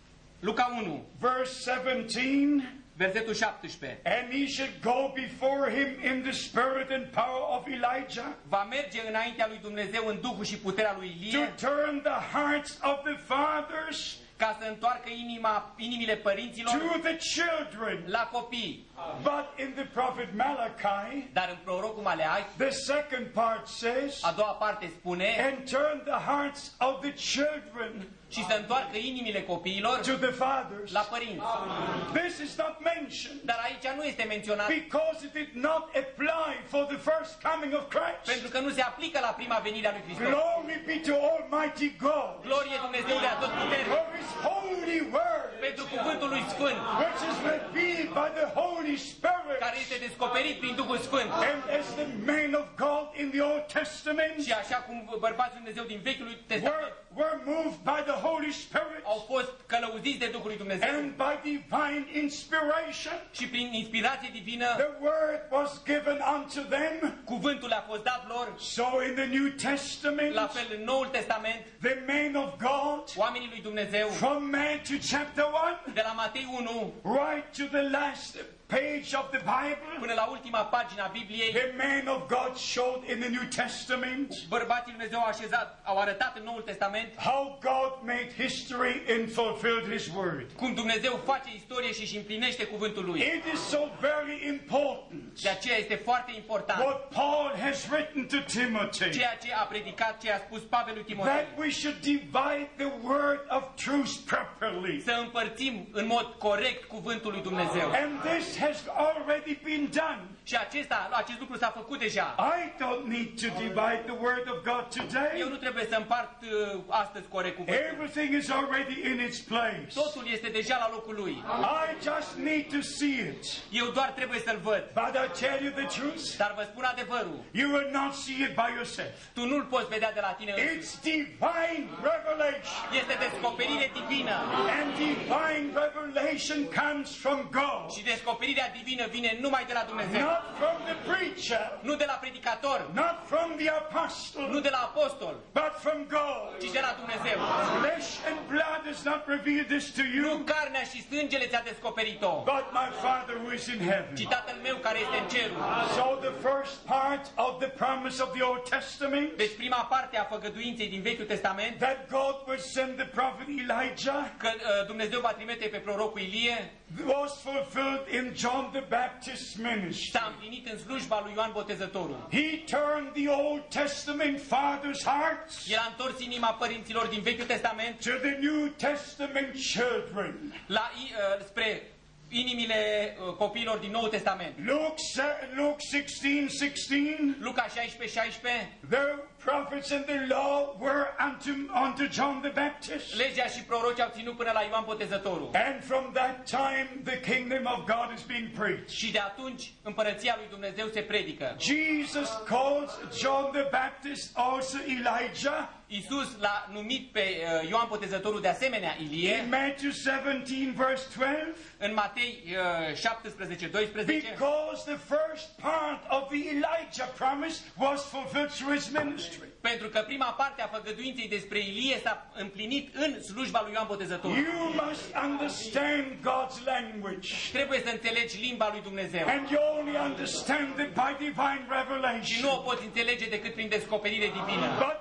Luca unu, verse seventeen, versetul șaptesprezece. and he should go before him in the spirit and power of Elijah, Va merge înaintea lui Dumnezeu în Duhul și puterea lui to Ilie, turn the hearts of the fathers ca să întoarcă inima, inimile părinților to the children. la copii. But in the prophet Malachi, Dar în prorocul Maleai, the second part says, a doua parte spune, and turn the hearts of the children și să întoarcă inimile copiilor to the fathers. la părinți. This is not mentioned Dar aici nu este menționat because it did not apply for the first coming of Christ. pentru că nu se aplică la prima venire a lui Hristos. Glory be to Almighty God Glorie Dumnezeului Atotputernic for His holy word, pentru cuvântul lui Sfânt, which is revealed by the Holy Spirit. care este descoperit prin Duhul Sfânt. And as the men of God in the Old Testament Și așa cum bărbații lui Dumnezeu din Vechiul Testament were, were moved by the Holy Spirit au fost călăuziți de Duhul lui Dumnezeu and by divine inspiration, și prin inspirație divină, the word was given unto them. cuvântul a fost dat lor. So in the New Testament, La fel, în Noul Testament, the men of God, oamenii lui Dumnezeu, from Matthew chapter one, de la Matei unu right to the last page of the Bible, până la ultima pagină a Bibliei, the men of God showed in the New Testament bărbații lui Dumnezeu au așezat, au arătat în Noul Testament how God made history and fulfilled His word. cum Dumnezeu face istorie și își împlinește cuvântul lui. It is so very important De aceea este foarte important what Paul has written to Timothy, ceea ce a predicat, ce a spus Pavel lui Timotei. that we should divide the word of truth properly. Să împărțim în mod corect cuvântul lui Dumnezeu. And this has already been done. Și acesta, acest lucru s-a făcut deja. I don't need to divide the word of God Eu today. nu trebuie să împart uh, astăzi corect cuvântul. Everything is already in its place. Totul este deja la locul lui. I just need to see it. Eu doar trebuie să-l văd. But I tell you the truth, Dar vă spun adevărul. you will not see it by yourself. Tu nu-l poți vedea de la tine însuți. It's divine revelation. Este descoperire divină. And divine revelation comes from God. Și descoperirea divină vine numai de la Dumnezeu. Not from the preacher, Nu de la predicator, not from the apostle, nu de la apostol, but from God. ci de la Dumnezeu. Flesh and blood does not reveal this to Nu you, carnea și sângele ți-a descoperit-o, but my Father who is in heaven. ci Tatăl meu care este în cerul. So the first part of the promise of the Old Testament, Deci prima parte a făgăduinței din Vechiul Testament, that God would send the prophet Elijah, că uh, Dumnezeu va trimite pe prorocul Ilie, was fulfilled in John the Baptist's ministry. s-a împlinit în slujba lui Ioan Botezătorul. He turned the Old Testament fathers' hearts El a întors inima părinților din Vechiul Testament to the New Testament children. la, uh, spre inimile uh, copiilor din Noul Testament. Luke, se- Luke sixteen sixteen, Luca șaisprezece șaisprezece, the prophets and the law were unto, unto John the Baptist. legea și prorocii au ținut până la Ioan Botezătorul. And from that time the kingdom of God is being preached. Și de atunci împărăția lui Dumnezeu se predică. Jesus calls John the Baptist also Elijah. Iisus l-a numit pe uh, Ioan Botezătorul de asemenea Ilie In Matthew seventeen verse twelve, în Matei uh, șaptesprezece doisprezece, because the first part of the Elijah promise was fulfilled through his ministry. pentru că prima parte a făgăduinței despre Ilie s-a împlinit în slujba lui Ioan Botezătorul. You must understand God's language. Trebuie să înțelegi limba lui Dumnezeu. And you only understand it by divine Și revelation. nu o poți înțelege decât prin descoperire divină. But then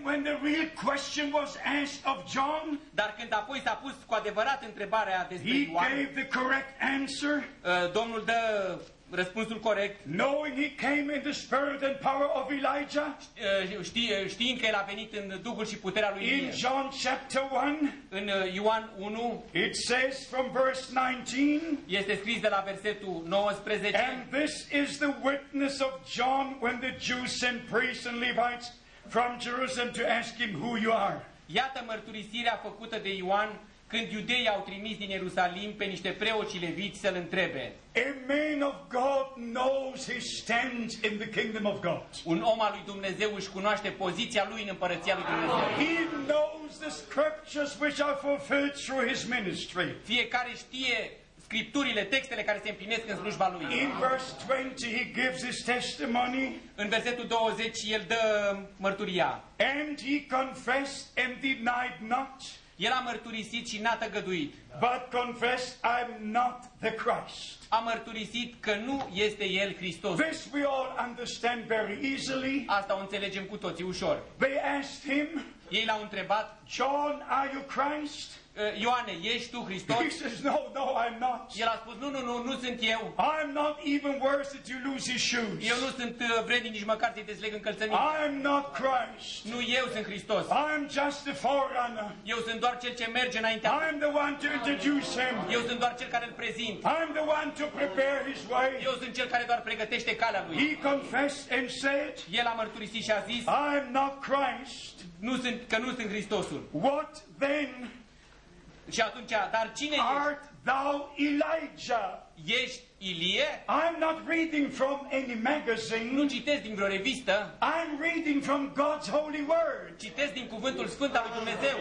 when the real question was asked of John, Dar când apoi s-a pus cu adevărat întrebarea despre he Ioan, gave the correct answer, uh, Domnul dă răspunsul corect, knowing he came in the spirit and power of Elijah. uh, știi, uh, știind că el a venit în Duhul și puterea lui In Ilie. John chapter one, În uh, Ioan unu it says from verse nineteen, este scris de la versetul nouăsprezece, and this is the witness of John when the Jews sent priests and Levites from Jerusalem to ask him who you are. iată mărturisirea făcută de Ioan când iudeii au trimis din Ierusalim pe niște preoți și leviți să-l întrebe. A man of God knows his stand in the kingdom of God. Un om al lui Dumnezeu își cunoaște poziția lui în împărăția lui Dumnezeu. He knows the scriptures which are fulfilled through his ministry. Fiecare știe scripturile, textele care se împlinesc în slujba lui. In verse twenty he gives his testimony, În versetul douăzeci el dă mărturia. and he confessed and denied not, El a mărturisit și n-a tăgăduit. but confessed, I'm not the Christ. A mărturisit că nu este el Hristos. This we all understand very easily. Asta o înțelegem cu toții ușor. They asked him, Ei l-au întrebat, John, are you Christ? Ioane, ești tu Hristos? He says, no, no, I'm not. El a spus, nu, nu, nu, nu sunt eu. I'm not even worse that you lose his shoes. Eu nu sunt uh, vrednic nici măcar să-i dezleg încălțăminte. I'm not Christ. Nu eu sunt Hristos. I'm just the forerunner. Eu sunt doar cel ce merge înaintea. I'm the one to introduce him. Eu sunt doar cel care îl prezint. I'm the one to prepare his way. Eu sunt cel care doar pregătește calea lui. He confessed and said, El a mărturisit și a zis, I'm not Christ. nu sunt, că nu sunt Hristosul. What then? Și atunci, dar cine ești? Art thou Elijah? Ești Ilie? I'm not reading from any magazine. Nu citesc din vreo revistă, I'm reading from God's holy word. citesc din cuvântul sfânt al lui Dumnezeu.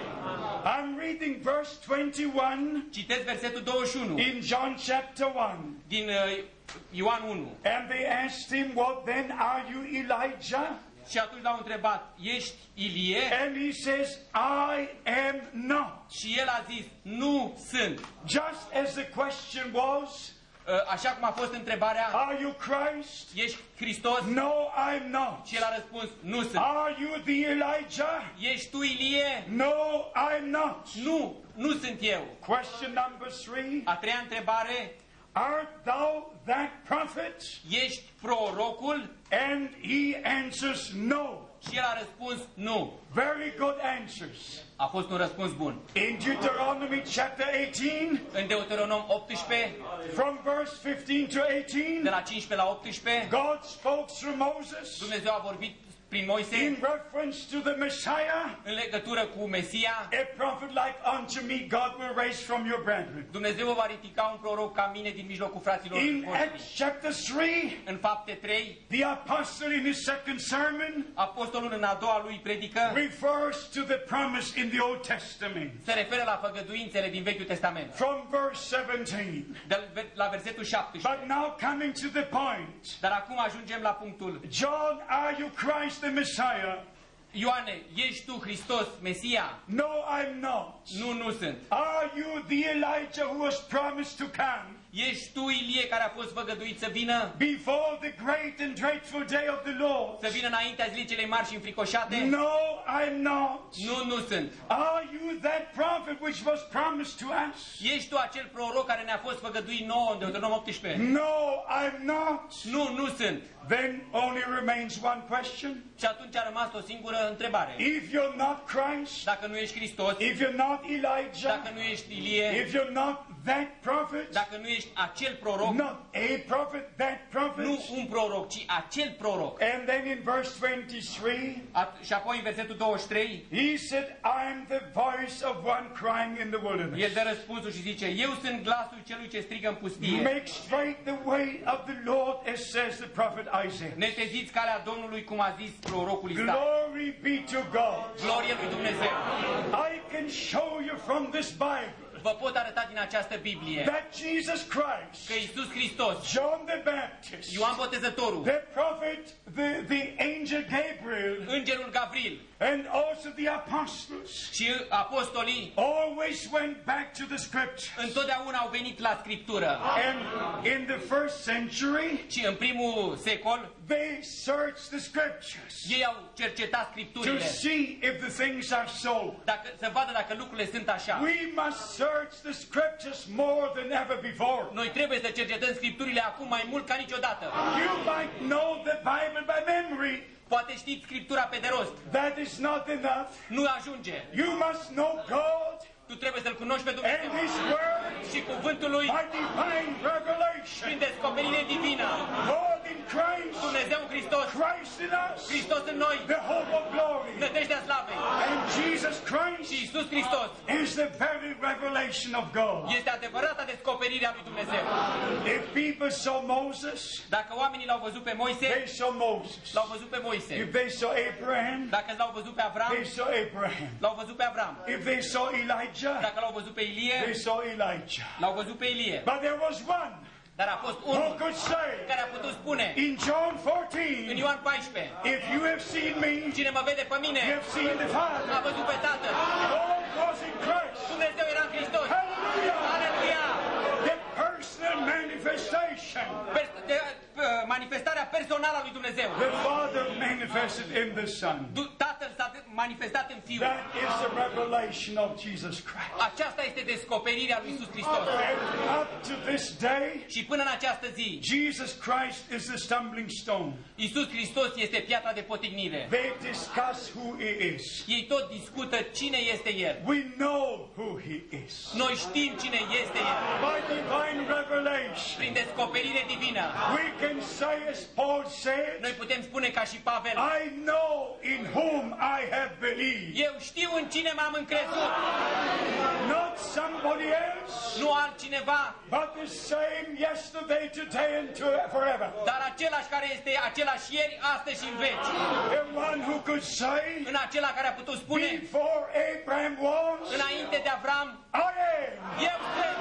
I'm reading verse twenty-one Citesc versetul douăzeci și unu in John chapter one. din uh, Ioan unu. And they asked him, what then, are you Elijah? Și atunci l-au întrebat, ești Ilie? And he says, I am not. Și el a zis, nu sunt. Just as the question was, Uh, Așa cum a fost întrebarea, are you Christ? ești Hristos? No, I'm not. Și el a răspuns, nu sunt. Are you the Elijah? Ești tu Ilie? No, I'm not. Nu, nu sunt eu. Question number three, A treia întrebare, art thou that prophet? ești prorocul? And he answers no. Și el a răspuns, nu. Very good answers. A fost un răspuns bun. In Deuteronomy chapter eighteen, În Deuteronom optsprezece, from verse fifteen to eighteen, de la cincisprezece la optsprezece, God spoke through Moses Dumnezeu a vorbit prin Moise in reference to the Messiah. în legătură cu Mesia. A prophet like unto me God will raise from your brethren. Dumnezeu va ridica un proroc ca mine din mijlocul fraților In voștri. Acts chapter three, În Fapte trei, the apostle in his second sermon apostolul în a doua lui predică refers to the promise in the Old Testament. se referă la făgăduințele din Vechiul Testament. From verse seventeen. De la versetul șaptesprezece. But now coming to the point. Dar acum ajungem la punctul. John, are you Christ the Messiah? Ioane, ești tu Hristos, Mesia? No, I'm not. Nu, nu sunt. Are you the Elijah who was promised to come Ești tu Ilie care a fost făgăduit să vină? before the great and dreadful day of the Lord? Să vină înaintea zilei cele mari și înfricoșate? No, I'm not. Nu, nu sunt. Are you that prophet which was promised to us? Ești tu acel proroc care ne-a fost făgăduit nouă în Deuteronom optsprezece? No, I'm not. Nu, nu sunt. Then only remains one question. Și atunci a rămas o singură întrebare. If you're not Christ, Dacă nu ești Hristos, if you're not Elijah, dacă nu ești Ilie, if you're not that prophet, dacă nu ești acel proroc, not a prophet, that prophet, nu un proroc, ci acel proroc. and then in verse twenty-three, At- și apoi în versetul douăzeci și trei, he said, I'm the voice of one crying in the el wilderness. dă răspunsul și zice, eu sunt glasul celui ce strigă în pustie. Make straight the way of the Lord, as says the prophet Isaiah. Neteziți calea Domnului, cum a zis prorocul Isaia. Glory be to God. Glorie lui Dumnezeu. I can show you from this Bible Vă pot arăta din această Biblie that Jesus Christ, că Iisus Hristos, John the Baptist, Ioan Botezătorul, the prophet, the, the angel Gabriel, Îngerul Gavril, And also the apostles Și apostolii always went back to the scriptures. întotdeauna au venit la Scriptură. And in the first century, Și în primul secol, they searched the scriptures ei au cercetat to Scripturile. see if the things are so. Dacă, să vadă dacă lucrurile sunt așa. We must search the scriptures more than ever before. Noi trebuie să cercetăm Scripturile acum mai mult ca niciodată. You might know the Bible by memory. Poate știți Scriptura pe de rost. That is not enough. Nu ajunge. You must know God Tu trebuie să-L cunoști pe and Dumnezeu. His Word Și cuvântul Lui by divine revelation. prin descoperire divină. God in Christ, Dumnezeu în Hristos, Christ in us, Hristos în noi, the hope of glory. nădejdea slavei. And Jesus Și Christ Iisus Hristos is the very revelation of God. este adevărata descoperire a lui Dumnezeu. If people saw Moses, Dacă oamenii l-au văzut pe Moise, they saw Moses. l-au văzut pe Moise. If they saw Abraham, Dacă l-au văzut pe Avram, they saw Abraham. l-au văzut pe Avram. If they saw Elijah, Dacă l-au văzut pe they Ilie, saw Elijah. l-au văzut pe Ilie. But there was one Dar a fost who unul could say care a putut spune in John în fourteen, Ioan paisprezece, if you have seen me, cine mă vede pe mine, you have seen the Father. a văzut pe Tatăl. God was in Christ. Dumnezeu era în Hristos. Hallelujah. Aleluia! The personal manifestation. Pers- de- uh, manifestarea personală a lui Dumnezeu. The Father manifested in the Son. Du- Tatăl s-a manifestat în Fiul. That is the revelation of Jesus Christ. Aceasta este descoperirea lui Iisus Hristos. And up to this day, Și până în această zi, Jesus Christ is the stumbling stone. Iisus Hristos este piatra de potignire. They discuss who He is. Ei tot discută cine este El. We know who He is. Noi știm cine este El. By divine revelation, Prin descoperire divină. we can say as Paul said, Noi putem spune ca și Pavel, I know in whom I have believed. eu știu în cine m-am încrezut, Not somebody else, nu altcineva, but the same yesterday, today, and to forever. dar același care este același ieri, astăzi și în veci. The one who could say, În acela care a putut spune, before Abraham was, înainte de Avram, I am. eu sunt.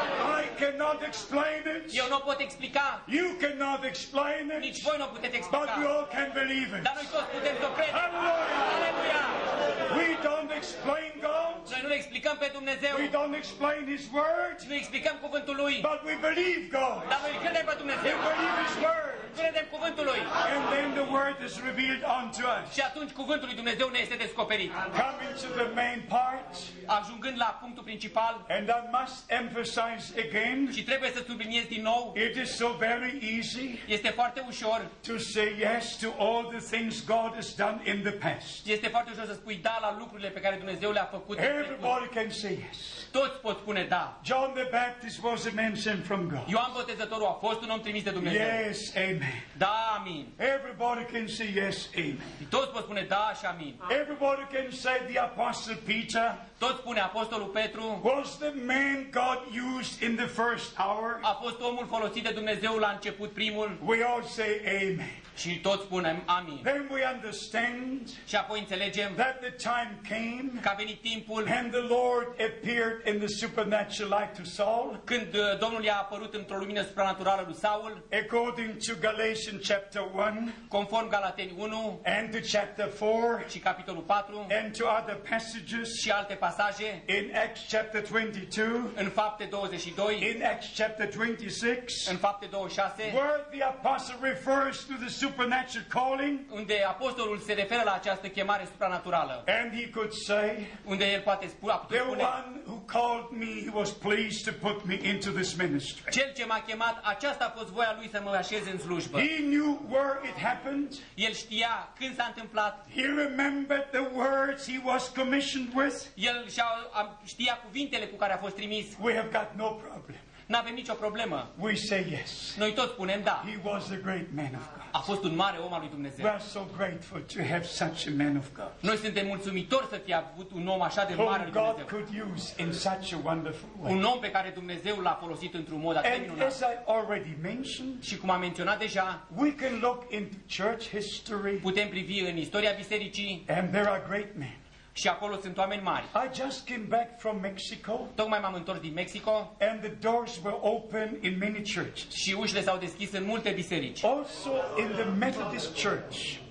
I cannot explain it. Eu nu pot explica, You cannot explain it. nici voi nu puteți But explica, we all can believe it. dar noi toți putem să o credem. Hallelujah. Aleluia! We don't explain God. Noi nu explicăm pe Dumnezeu, We don't explain His Word. nu explicăm cuvântul Lui, But we believe God. dar noi credem pe We Dumnezeu, believe His Word. credem cuvântul Lui. And then the Word is revealed unto us. Și atunci cuvântul lui Dumnezeu ne este descoperit. Coming to the main part. Ajungând la punctul principal, And I must emphasize again, și trebuie să subliniez din nou, it is so very easy este foarte ușor, to say yes to all the things God has done in the past. este foarte ușor să spui da la lucrurile pe care Dumnezeu le-a făcut în trecut. Everybody can say yes. Toți pot spune da. John the Baptist was a man sent from God. Ioan Botezătorul a fost un om trimis de Dumnezeu. Yes, amen. Da, amin. Everybody can say yes, amen. Toți pot spune da și amin. Everybody can say the Apostle Peter Toți spune Apostolul Petru was the man God used in the first hour. a fost omul folosit de Dumnezeu la început primul We all say amen. și toți spunem amin. Then we understand Și apoi înțelegem that the time came că a venit timpul and the Lord appeared in the supernatural light to Saul. când uh, Domnul i-a apărut într-o lumină supranaturală lui Saul, According to Galatians chapter one conform Galateni unu and to chapter four și capitolul patru and to other passages și alte pasaje, in Acts chapter twenty-two, în Fapte douăzeci și doi, in Acts chapter twenty-six, în Fapte douăzeci și șase, where the apostle refers to the supernatural calling, unde apostolul se referă la această chemare supranaturală, and he could say, unde el poate spune, a putut the spune, one who called me, he was pleased to put me into this ministry. cel ce m-a chemat, aceasta a fost voia lui să mă așeze în slujbă. He knew where it happened. El știa când s-a întâmplat, He remembered the words he was commissioned with. el și-a- știa cuvintele cu care a fost trimis. We have got no problem. N-avem nicio problemă. We say yes. Noi toți spunem da. He was a great man of God. A fost un mare om al lui We Dumnezeu. are so grateful to have such a man of God, Noi suntem mulțumitori să fie avut un om așa de mare al whom lui God Dumnezeu. could use in such a wonderful Un way. om pe care Dumnezeu l-a folosit într-un mod atât de And minunat. as I already mentioned, Și cum am menționat deja, we can look into church history, putem privi în istoria bisericii and there are great men. și acolo sunt oameni mari. I just came back from Mexico, Tocmai m-am întors din Mexico and the doors were open in many churches. și ușile s-au deschis în multe biserici. Also in the Methodist Church.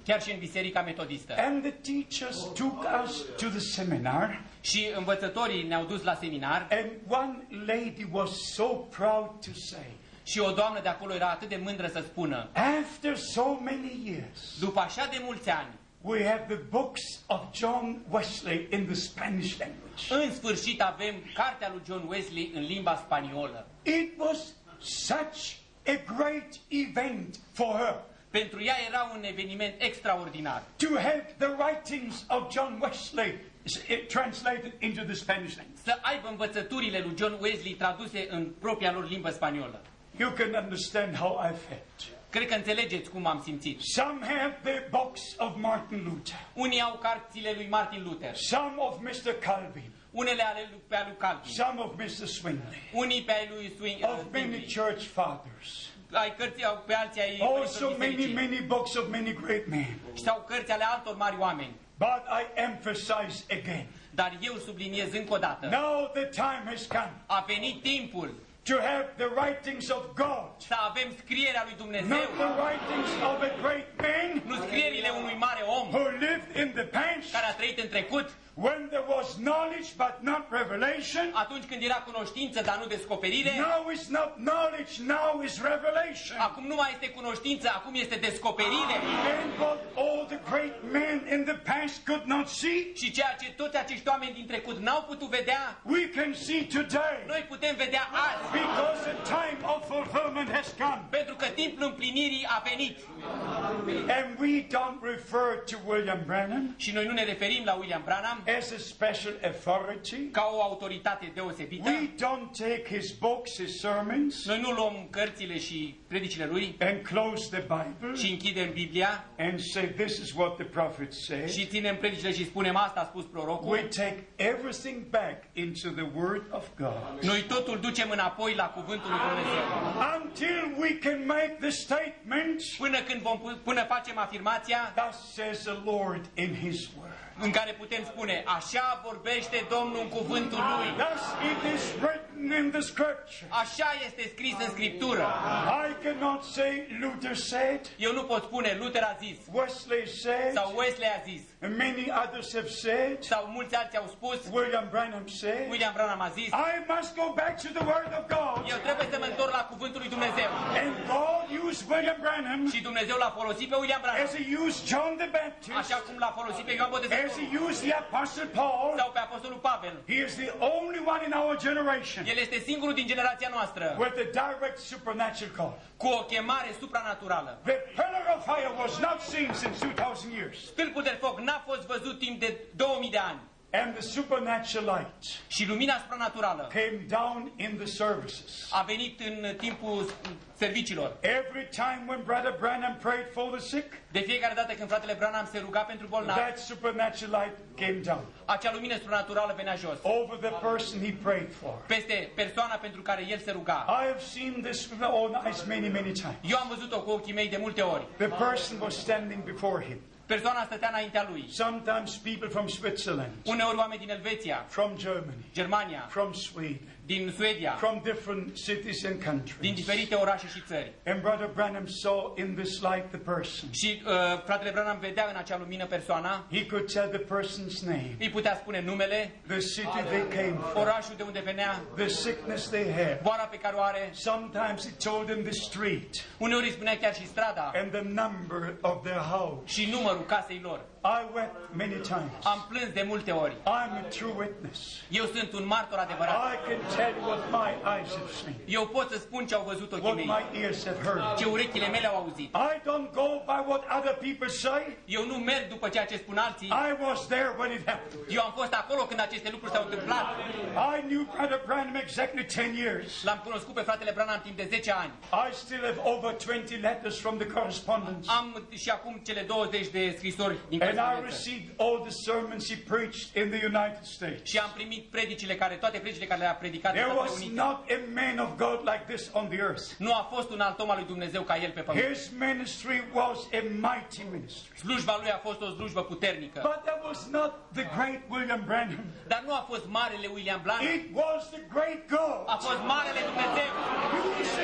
chiar și în Biserica Metodistă. And the teachers took us to the seminar. Și învățătorii ne-au dus la seminar. And one lady was so proud to say, și o doamnă de acolo era atât de mândră să spună, after so many years, după așa de mulți ani, we have the books of John Wesley in the Spanish language. În sfârșit avem cartea lui John Wesley în limba spaniolă. It was such a great event for her. Pentru ea era un eveniment extraordinar. To have the writings of John Wesley translated into the Spanish language. Să aibă învățăturile lui John Wesley traduse în propria lor limbă spaniolă. You can understand how I felt. Cred că înțelegeți cum am simțit. Some have the books of Martin Luther. Unii au cărțile lui Martin Luther. Some of mister Calvin. Unele ale lui, pe a lui Calvin. Some of mister Zwingli. Unii pe a lui Swing, of many church fathers. Ai cărți pe alții ai also many many books of many great men. Sau cărți ale altor mari oameni. But I emphasize again. Dar eu subliniez încă o dată. Now the time has come. A venit timpul to have the writings of God. Să avem scrierea lui Dumnezeu. Not the writings of a great man. Nu scrierile unui mare om. Who lived in the past. Care a trăit în trecut. When there was knowledge but not revelation. Atunci când era cunoștință, dar nu descoperire. Now is not knowledge, now is revelation. Acum nu mai este cunoștință, acum este descoperire. And what all the great men in the past could not see. Și ceea ce toți acești oameni din trecut n-au putut vedea. We can see today. Noi putem vedea azi. Because the time of fulfillment has come. Pentru că timpul împlinirii a venit. And we don't refer to William Branham. Și noi nu ne referim la William Branham as a special authority. Ca o autoritate deosebită. We don't take his books, his sermons. Noi nu luăm cărțile și predicile lui. And close the Bible. Și închidem Biblia. And say this is what the prophet said. Și ținem predicile și spunem asta a spus prorocul. We take everything back into the word of God. Noi totul ducem înapoi la cuvântul lui Dumnezeu. Until we can make the statement. Până când vom până facem afirmația. Thus says the Lord in his word. În care putem spune, așa vorbește Domnul în cuvântul lui. Thus it is written in the scripture. Așa este scris în Scriptură. I cannot say Luther said. Eu nu pot spune Luther a zis. Wesley said. Sau Wesley a zis. And many others have said. Sau mulți alții au spus. William Branham said. William Branham a zis. I must go back to the word of God. Eu trebuie să mă întorc la cuvântul lui Dumnezeu. And God used William Branham. Și Dumnezeu l-a folosit pe William Branham. As he used John the Baptist. Așa cum l-a folosit pe Ioan Botezătorul. As he used the Apostle Paul. Sau pe Apostolul Pavel. He is the only one in our generation. El este singurul din generația noastră. With a direct supernatural call. Cu o chemare supranaturală. The pillar of fire was not seen since two thousand years. Stâlpul de foc n-a fost văzut timp de două mii de ani. And the supernatural light și lumina supranaturală came down in the services. A venit în timpul serviciilor. Every time when Brother Branham prayed for the sick, de fiecare dată când fratele Branham se ruga pentru bolnavi, that supernatural light came down. Acea lumină supranaturală venea jos. Over the person he prayed for. Peste persoana pentru care el se ruga. I have seen this with my own eyes many, many times. Eu am văzut-o cu ochii mei de multe ori. The person was standing before him. Persoana stătea înaintea lui. Sometimes people from Switzerland. Uneori oameni din Elveția. From Germany. Germania. From Sweden. Din Suedia. From different cities and countries. Din diferite orașe și țări. And Brother Branham saw in this light the person. Și uh, fratele Branham vedea în acea lumină persoana. He could tell the person's name. Îi putea spune numele. The city they came from. Orașul de unde venea. The sickness they had. Boala pe care o are. Sometimes he told them the street. Uneori îi spunea chiar și strada. And the number of their house. Și numărul casei lor. I wept many times. Am plâns de multe ori. I'm a true witness. Eu sunt un martor adevărat. I can tell you what my eyes have seen. Eu pot să spun ce au văzut ochii What mei. my ears have heard. Ce urechile mele au auzit. I don't go by what other people say. Eu nu merg după ceea ce spun alții. I was there when it happened. Eu am fost acolo când aceste lucruri s-au întâmplat. I knew Brother Branham exactly ten years. L-am cunoscut pe fratele Branham timp de zece ani. I still have over twenty letters from the correspondence. Am și acum cele douăzeci de scrisori din And I corespondență. received all the sermons he preached in the United States. Și am primit predicile care, toate predicile care le-a predicat în There Statele was Unite. not a man of God like this on the earth. Nu a fost un alt om al lui Dumnezeu ca el pe pământ. His ministry was a mighty ministry. Slujba lui a fost o slujbă puternică. But that was not the great William Branham. Dar nu a fost marele William Branham. It was the great God. A fost marele Dumnezeu. Using a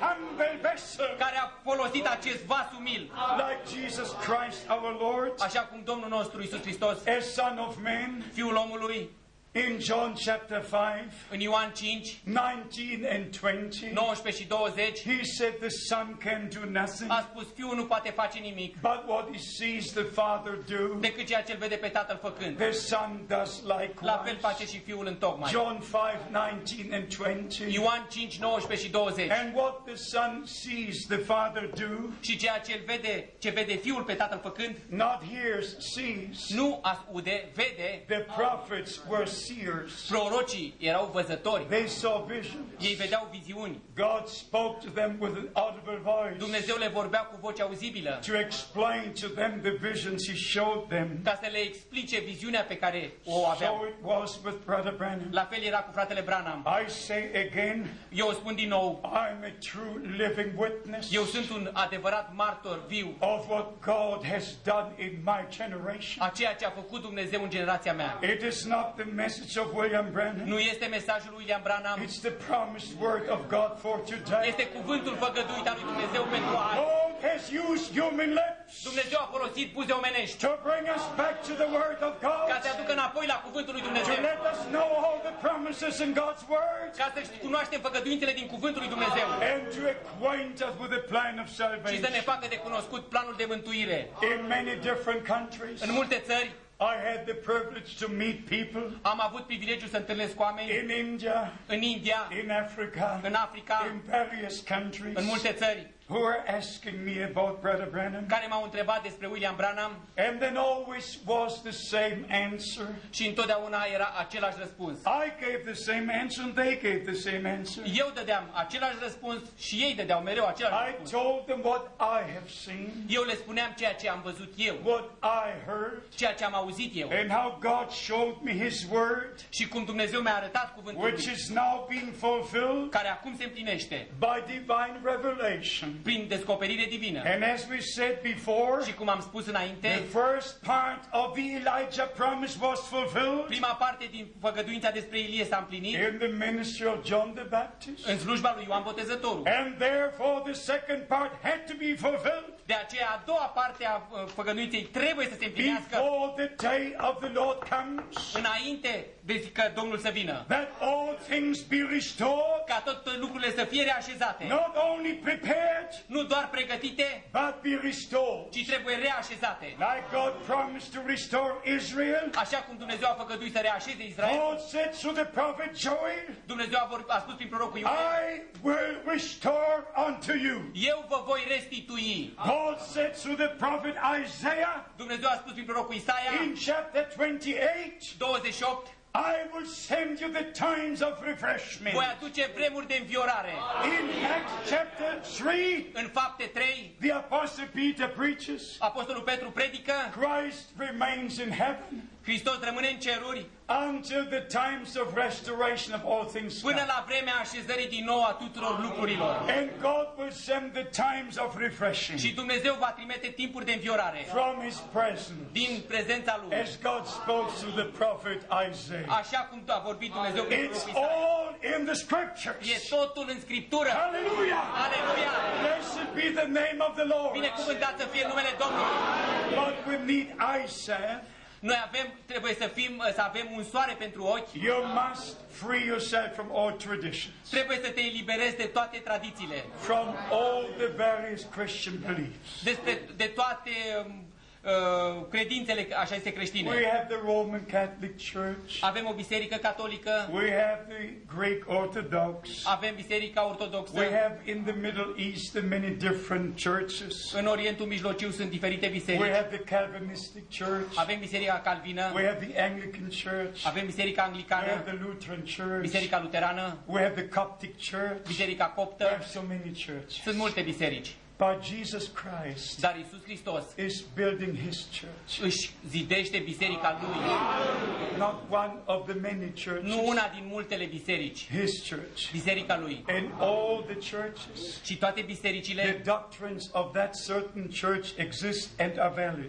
humble vessel, care a folosit acest vas umil, like Jesus Christ our Lord, așa cum Domnul nostru Iisus Hristos, as Son of Man, Fiul omului, in John chapter five, în Ioan cinci, nineteen and twenty, nouăsprezece și douăzeci, he said the Son can do nothing, a spus, Fiul nu poate face nimic but what he sees the Father do, decât ceea ce îl vede pe Tatăl făcând. the Son does La fel likewise. face și Fiul în tocmai. John five, nineteen and twenty. Ioan cinci, nouăsprezece și douăzeci. And what the Son sees the Father do, Și ceea ce îl vede, ce vede Fiul pe Tatăl făcând, not hears, sees. nu aude, vede. The prophets were seers. Prorocii erau văzători. They saw visions. Ei vedeau viziuni. God spoke to them with an audible voice Dumnezeu le vorbea cu voce auzibilă to explain to them the visions He showed them. ca să le explice viziunea pe care o So aveau. it was with Brother Branham. La fel era cu fratele Branham. I say again, Eu spun din nou, I'm a true living witness eu sunt un adevărat martor viu of what God has done in my generation. a ceea ce a făcut Dumnezeu în generația mea. It is not the message of William Branham. Nu este mesajul lui William Branham, It's the promised word of God for today. este cuvântul făgăduit al lui Dumnezeu pentru azi. God has used human lips Dumnezeu a folosit buze omenești to bring us back to the word of God, ca să aducă înapoi la cuvântul lui to Dumnezeu, let us know all the promises in God's word, ca să cunoaștem făgăduințele din cuvântul lui Dumnezeu and to acquaint us with the plan of și să ne salvation. facă de cunoscut planul de mântuire. In many different countries, În multe țări I had the privilege to meet people am avut privilegiul să întâlnesc oameni in India, în India, in Africa, în Africa, in various countries, în multe țări, who were asking me about Brother Branham. care m-au întrebat despre William Branham And then always was the same answer. și întotdeauna era același răspuns. I gave the same answer and they gave the same answer. Eu dădeam același răspuns și ei dădeau mereu același I răspuns. told them what I have seen, Eu le spuneam ceea ce am văzut eu, what I heard, ceea ce am auzit eu and how God showed me His Word, și cum Dumnezeu mi-a arătat cuvântul which lui, is now being fulfilled care acum se împlinește by divine revelation. prin descoperire divină. And as we said before, Și cum am spus the înainte, first part of the Elijah promise was fulfilled prima parte din făgăduința despre Ilie s-a împlinit in the ministry of John the Baptist. în slujba lui Ioan Botezătorul. And therefore the second part had to be fulfilled De aceea a doua parte a uh, făgăduinței trebuie să se împlinească before the day of the Lord comes, înainte de că Domnul să vină. that all things be restored, Ca tot lucrurile să fie reașezate. not only prepared, Nu doar pregătite, but be restored. ci trebuie reașezate. Like God promised to restore Israel, Așa cum Dumnezeu a făgăduit să reașeze Israel, God said through the prophet Joel, Dumnezeu a, vorb, a spus prin prorocul Ioan, I will restore unto you. eu vă voi restitui. God said through the prophet Isaiah Dumnezeu a spus prin prorocul Isaia, in chapter twenty-eight, douăzeci și opt, I will send you the times of refreshment. voi aduce vremuri de înviorare. In Acts chapter three, În fapte trei, the apostle Peter preaches, Apostolul Petru predică, Christ remains in heaven Hristos rămâne în ceruri until the times of restoration of all things până come. la vremea așezării din nou a tuturor lucrurilor. And God will send the times of refreshing Și Dumnezeu va trimite timpuri de înviorare from His presence, din prezența Lui. as God spoke through the prophet Isaiah. Așa cum a vorbit Dumnezeu prin It's prorocul Isaia. all in the scriptures. E totul în Scriptură. Hallelujah! Aleluia! Blessed be the name of the Lord. Binecuvântat să fie numele Domnului. But we need eye salve. Noi avem, trebuie să fim, să avem un soare pentru ochi. You must free yourself from all traditions, Trebuie să te eliberezi de toate tradițiile, from all the various Christian beliefs. despre, de toate uh, credințele, așa este, We creștine. have the Roman Catholic Church. Avem o biserică catolică, We have the Greek Orthodox. avem biserica ortodoxă, We have in the Middle East the many different churches. în Orientul Mijlociu sunt diferite We biserici, have the Calvinistic Church. avem biserica calvină, We have the Anglican Church. avem biserica We have anglicană, the Lutheran Church. biserica luterană, We have the Coptic Church. biserica We coptă, have so many churches. sunt multe biserici. But Jesus Christ Dar Iisus Hristos is building His church. își zidește biserica Lui, Not one of the many churches. nu una din multele biserici, His church. biserica Lui. And all the churches, Și toate the bisericile doctrines of that certain church exist and are valid.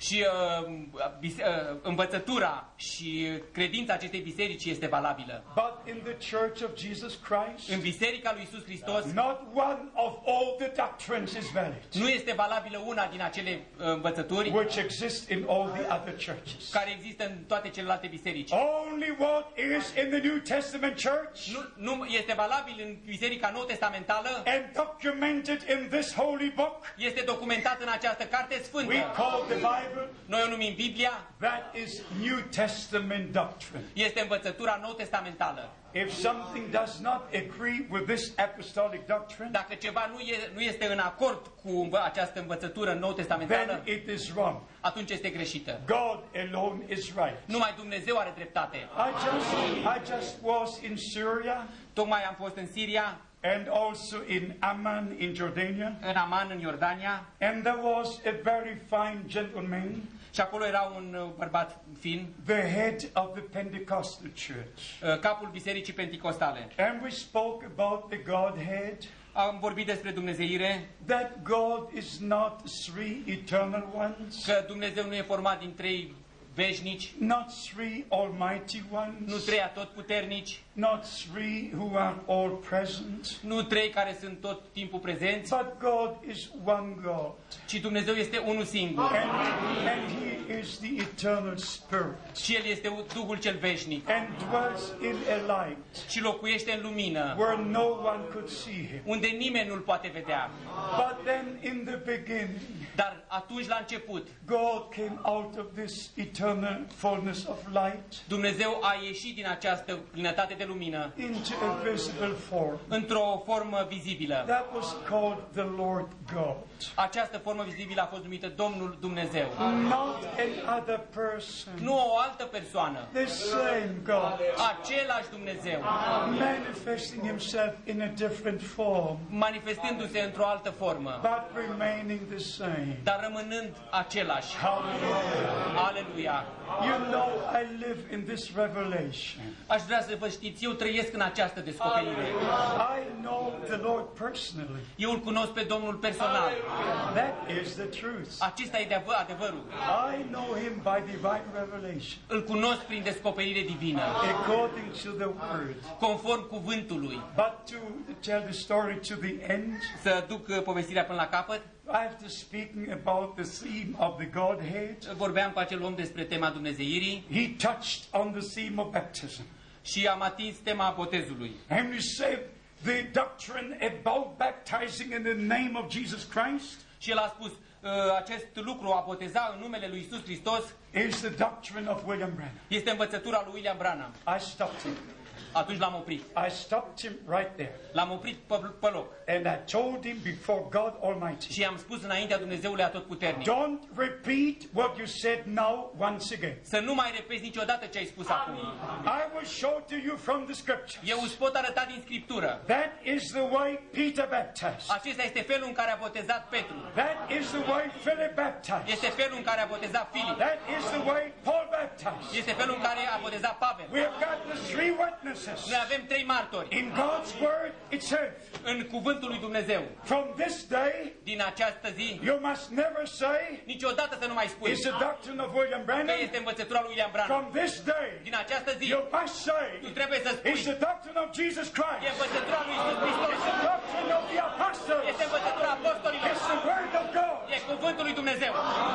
Și uh, bise- uh, învățătura și credința acestei biserici este valabilă. But in the Church of Jesus Christ, În biserica lui Iisus Hristos not one of all the doctrines is valid, nu este valabilă una din acele uh, învățături which exist in all the other churches. care există în toate celelalte biserici. Only what is in the New Testament church Nu, nu este valabil în biserica nou testamentală, and documented in this holy book este documentat în această carte we sfântă. call the Bible. Noi o numim Biblia, That is New Testament doctrine. este învățătura nou testamentală. If something does not agree with this apostolic doctrine, Dacă ceva nu, e, nu este în acord cu învă- această învățătură nou then testamentală, it is wrong. atunci este greșită. God alone is right. Numai Dumnezeu are dreptate. I just, I just was in Syria Tocmai am fost în Siria, and also in Amman in Jordania, în Aman, în Iordania, and there was a very fine gentleman, și acolo era un uh, bărbat fin, the head of the Pentecostal church. uh, capul bisericii penticostale. And we spoke about the Godhead, Am vorbit despre dumnezeire, that God is not three eternal ones, că Dumnezeu nu e format din trei veșnici, not three almighty nu ones, trei atotputernici, not three who are all present, nu trei care sunt tot timpul prezenți, but God is one God. ci Dumnezeu este unul singur. And, and He is the eternal Spirit, Și El este Duhul cel veșnic and dwells in a light și locuiește în lumină, where no one could see Him. unde nimeni nu-L poate vedea. But then in the beginning, Dar atunci, la început, God came out of this eternal fullness of light Dumnezeu a ieșit din această plinătate de lumină into a visible form. într-o formă vizibilă. That was called the Lord God. Această formă vizibilă a fost numită Domnul Dumnezeu. Not an other person. Nu o altă persoană, The same God. același Dumnezeu, Manifesting Himself in a different form, manifestându-se într-o altă formă, but remaining the same. dar rămânând același. Hallelujah. Aleluia! You know, I live in this revelation. Aș vrea să vă știți, eu trăiesc în această descoperire. I know the Lord personally. Eu îl cunosc pe Domnul personal. That is the truth. Acesta e de adevărul. I know Him by divine revelation, Îl cunosc prin descoperire divină, according to the Word. conform cuvântului. But to tell the story to the end, Să duc uh, povestirea până la capăt, after speaking about the theme of the Godhead, vorbeam cu acel om despre tema dumnezeirii he touched on the theme of baptism. și am atins tema botezului. And we said the doctrine about baptizing in the name of Jesus Christ Și el a spus, uh, acest lucru, a boteza în numele lui Iisus Hristos, is the doctrine of William Branham. este învățătura lui William Branham. I stopped him. Atunci l-am oprit. I stopped him right there. L-am oprit pe, pe loc. And I told him before God Almighty, Și i-am spus înaintea Dumnezeului Atotputernic, don't repeat what you said now once again. să nu mai repeți niciodată ce ai spus acum. I will show to you from the scriptures. Eu îți pot arăta din Scriptură. That is the way Peter baptized. Acesta este felul în care a botezat Petru. That is the way Philip baptized. Este felul în care a botezat Filip. That is the way Paul baptized. Este felul în care a botezat Pavel. We have got the three witnesses. Noi avem trei martori In God's word itself. în cuvântul lui Dumnezeu. From this day, Din această zi, you must never say, niciodată să nu mai spui it's the doctrine of William că Branham. este învățătura lui William Branham. From this day, Din această zi, you must say, tu trebuie să spui, it's the doctrine of Jesus e Christ. învățătura lui Iisus Hristos. It's the doctrine of the apostles. Este învățătura apostolilor. It's the word of God. E cuvântul lui Dumnezeu.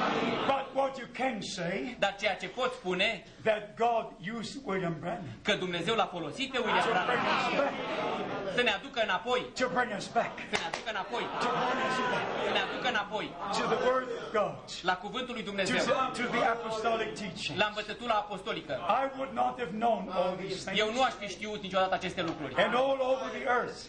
But what you can say, Dar ceea ce pot spune, that God used William Branham că Dumnezeu l-a folosit pe William to bring Branham us back, să ne aducă înapoi, to bring us back, să ne aducă înapoi, to bring us back să ne aducă înapoi to the word of God, la cuvântul lui to Dumnezeu, the, to the apostolic teaching. la învățătura apostolică. I would not have known all these things. Eu nu aș fi știut niciodată aceste lucruri. And all over the earth,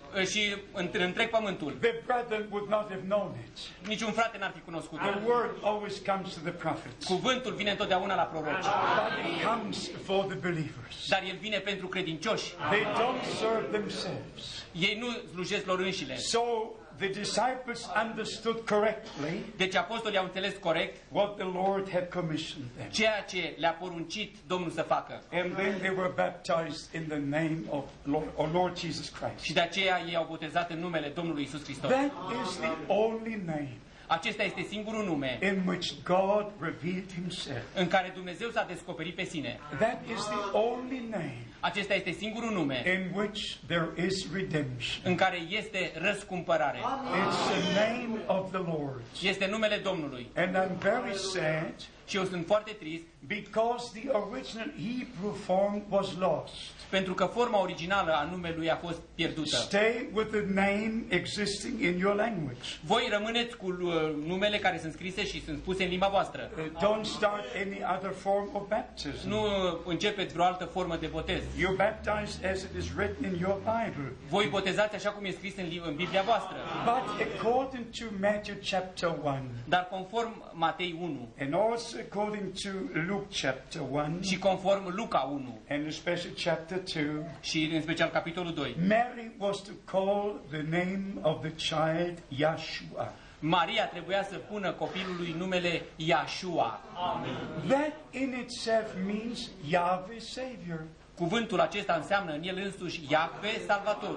Și între întreg pământul, the brethren would not have known it. niciun frate n-ar fi cunoscut. The word always comes to the prophets, Cuvântul vine întotdeauna la proroci, but it comes for the believers. dar el vine pentru credincioși. They don't serve themselves. Ei nu slujesc lor înșile. So the disciples understood correctly Deci apostolii au înțeles corect what the Lord had commissioned them. ceea ce le-a poruncit Domnul să facă. And then they were baptized in the name of Lord, or Lord Jesus Christ. Și de aceea ei au botezat în numele Domnului Iisus Hristos. That is the only name Acesta este singurul nume in which God revealed himself. în care Dumnezeu s-a descoperit pe sine. That is the only name Acesta este singurul nume in which there is redemption. în care este răscumpărare. It's the name of the Lord. Este numele Domnului. And I'm very sad Și eu sunt foarte trist because the original Hebrew form was lost. pentru că forma originală a numelui a fost pierdută. Stay with the name existing in your language. Voi rămâneți cu uh, numele care sunt scrise și sunt puse în limba voastră. Uh, don't start any other form of baptism. Nu uh, începeți vreo altă formă de botez. You're baptized as it is written in your Bible. Voi botezați așa cum e scris în, în Biblia voastră. But according to Matthew chapter one, Dar conform Matei unu and also according to Luke chapter one, și conform Luca unu and especially chapter two, și în special capitolul doi, Mary was to call the name of the child Yeshua. Maria trebuia să pună copilului numele Iashua. That in itself means Yahweh Savior. Cuvântul acesta înseamnă în el însuși Iahve Salvatorul.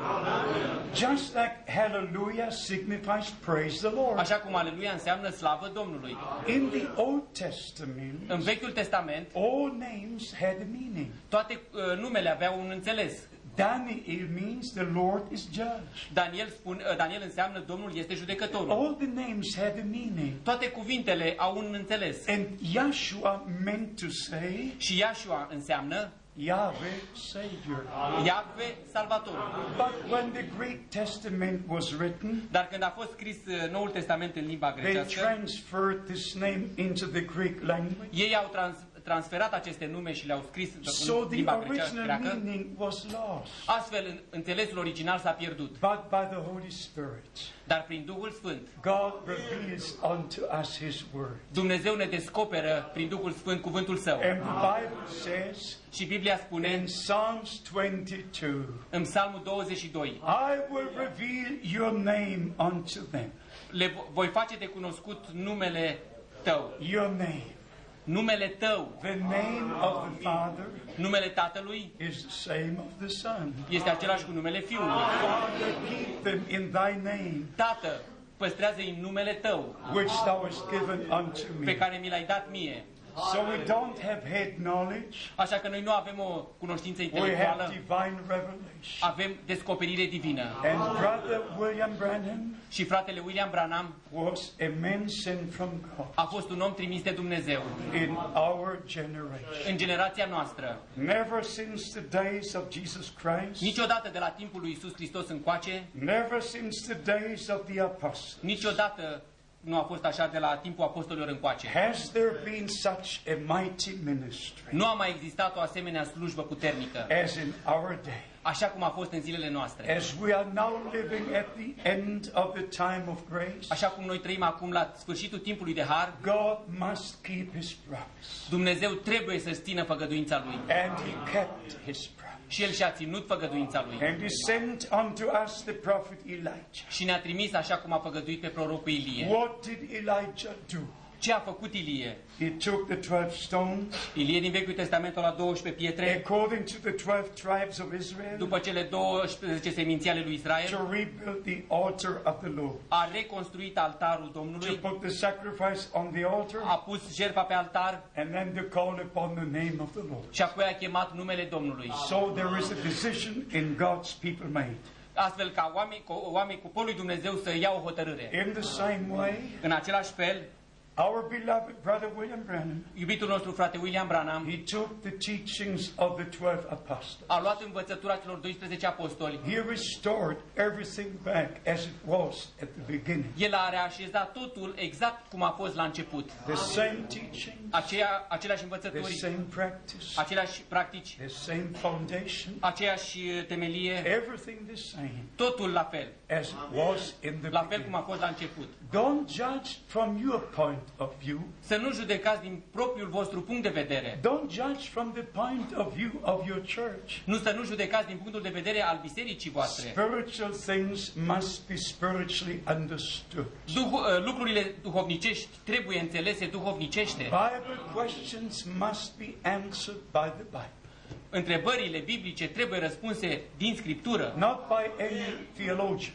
Just like hallelujah signifies praise the Lord. Așa cum aleluia înseamnă slavă Domnului. In the Old Testament, În Vechiul Testament, all names had a meaning. toate uh, numele aveau un înțeles. Daniel means the Lord is judge. Daniel, spun, uh, Daniel înseamnă Domnul este judecătorul. All the names had a meaning. Toate cuvintele au un înțeles. And Yeshua meant to say Și Iashua înseamnă Yahweh Savior. Iahve Salvatorul. But when the Greek Testament was written, Dar când a fost scris uh, Noul Testament în limba they grecească, transferred this name into the Greek language. ei au trans, transferat aceste nume și le-au scris So în the limba original greacă. meaning was lost. Astfel, în- înțelesul original s-a pierdut. But by the Holy Spirit, Dar prin Duhul Sfânt, God reveals unto us His Word. Dumnezeu ne descoperă prin Duhul Sfânt cuvântul Său. And the Bible says Și Biblia spune in Psalms twenty-two, în Psalmul douăzeci și doi, I will reveal your name unto them. le vo- voi face de cunoscut numele Tău. Your name. Numele Tău, The name of the Father numele Tatălui, is the same of the Son. este același cu numele Fiului. Father, keep them in thy name, Tată, păstrează-i în numele Tău, which thou hast given unto pe me. care mi l-ai dat mie. So we don't have head knowledge, Așa că noi nu avem o cunoștință we have intelectuală, divine revelation. avem descoperire divină. And Brother William Branham Și fratele William Branham was a man sent from God a fost un om trimis de Dumnezeu in our generation. în generația noastră. Never since the days of Jesus Christ, Niciodată de la timpul lui Iisus Hristos încoace, never since the days of the apostles, niciodată nu a fost așa de la timpul apostolilor încoace. has there been such a mighty ministry Nu a mai existat o asemenea slujbă puternică, as in our day. așa cum a fost în zilele noastre. As we are now living at the end of the time of grace, Așa cum noi trăim acum la sfârșitul timpului de har, God must keep His promise. Dumnezeu trebuie să-și țină făgăduința Lui. And He kept His promise. Și El și-a ținut făgăduința Lui. And He sent unto us the prophet Elijah. Și ne-a trimis așa cum a făgăduit pe prorocul Ilie. What did Elijah do? Ce a făcut Ilie? He took the twelve stones, Ilie din Vechiul Testament la douăsprezece pietre, according to the twelve tribes of Israel, după cele douăsprezece seminții ale lui Israel, to rebuild the altar of the Lord, a reconstruit altarul to Domnului, put the sacrifice on the altar, a pus jertfa pe altar and then to call upon the name of the Lord. și apoi a chemat numele Domnului. So there is a decision in God's people made. Astfel ca oameni, cu, oameni cu polul lui Dumnezeu să ia o hotărâre. In the same way, În același fel, our beloved brother William Branham, iubitul nostru frate William Branham he took the teachings of the twelve apostles. a luat învățătura celor doisprezece apostoli. He restored everything back as it was at the beginning. El a reașezat totul exact cum a fost la început. The same teaching, Aceea, aceleași the învățături, same practice, aceleași practici, the same foundation, aceeași temelie, everything the same totul la fel, as it was in the la fel cum beginning. a fost la început. Don't judge from your point of view. Să nu judecați din propriul vostru punct de vedere. Don't judge from the point of view of your church. Nu să nu judecați din punctul de vedere al bisericii voastre. Spiritual things must be spiritually understood. Duh, lucrurile duhovnicești trebuie înțelese duhovnicește. Bible questions must be answered by the Bible, Întrebările biblice trebuie răspunse din Scriptură, not by any theologian.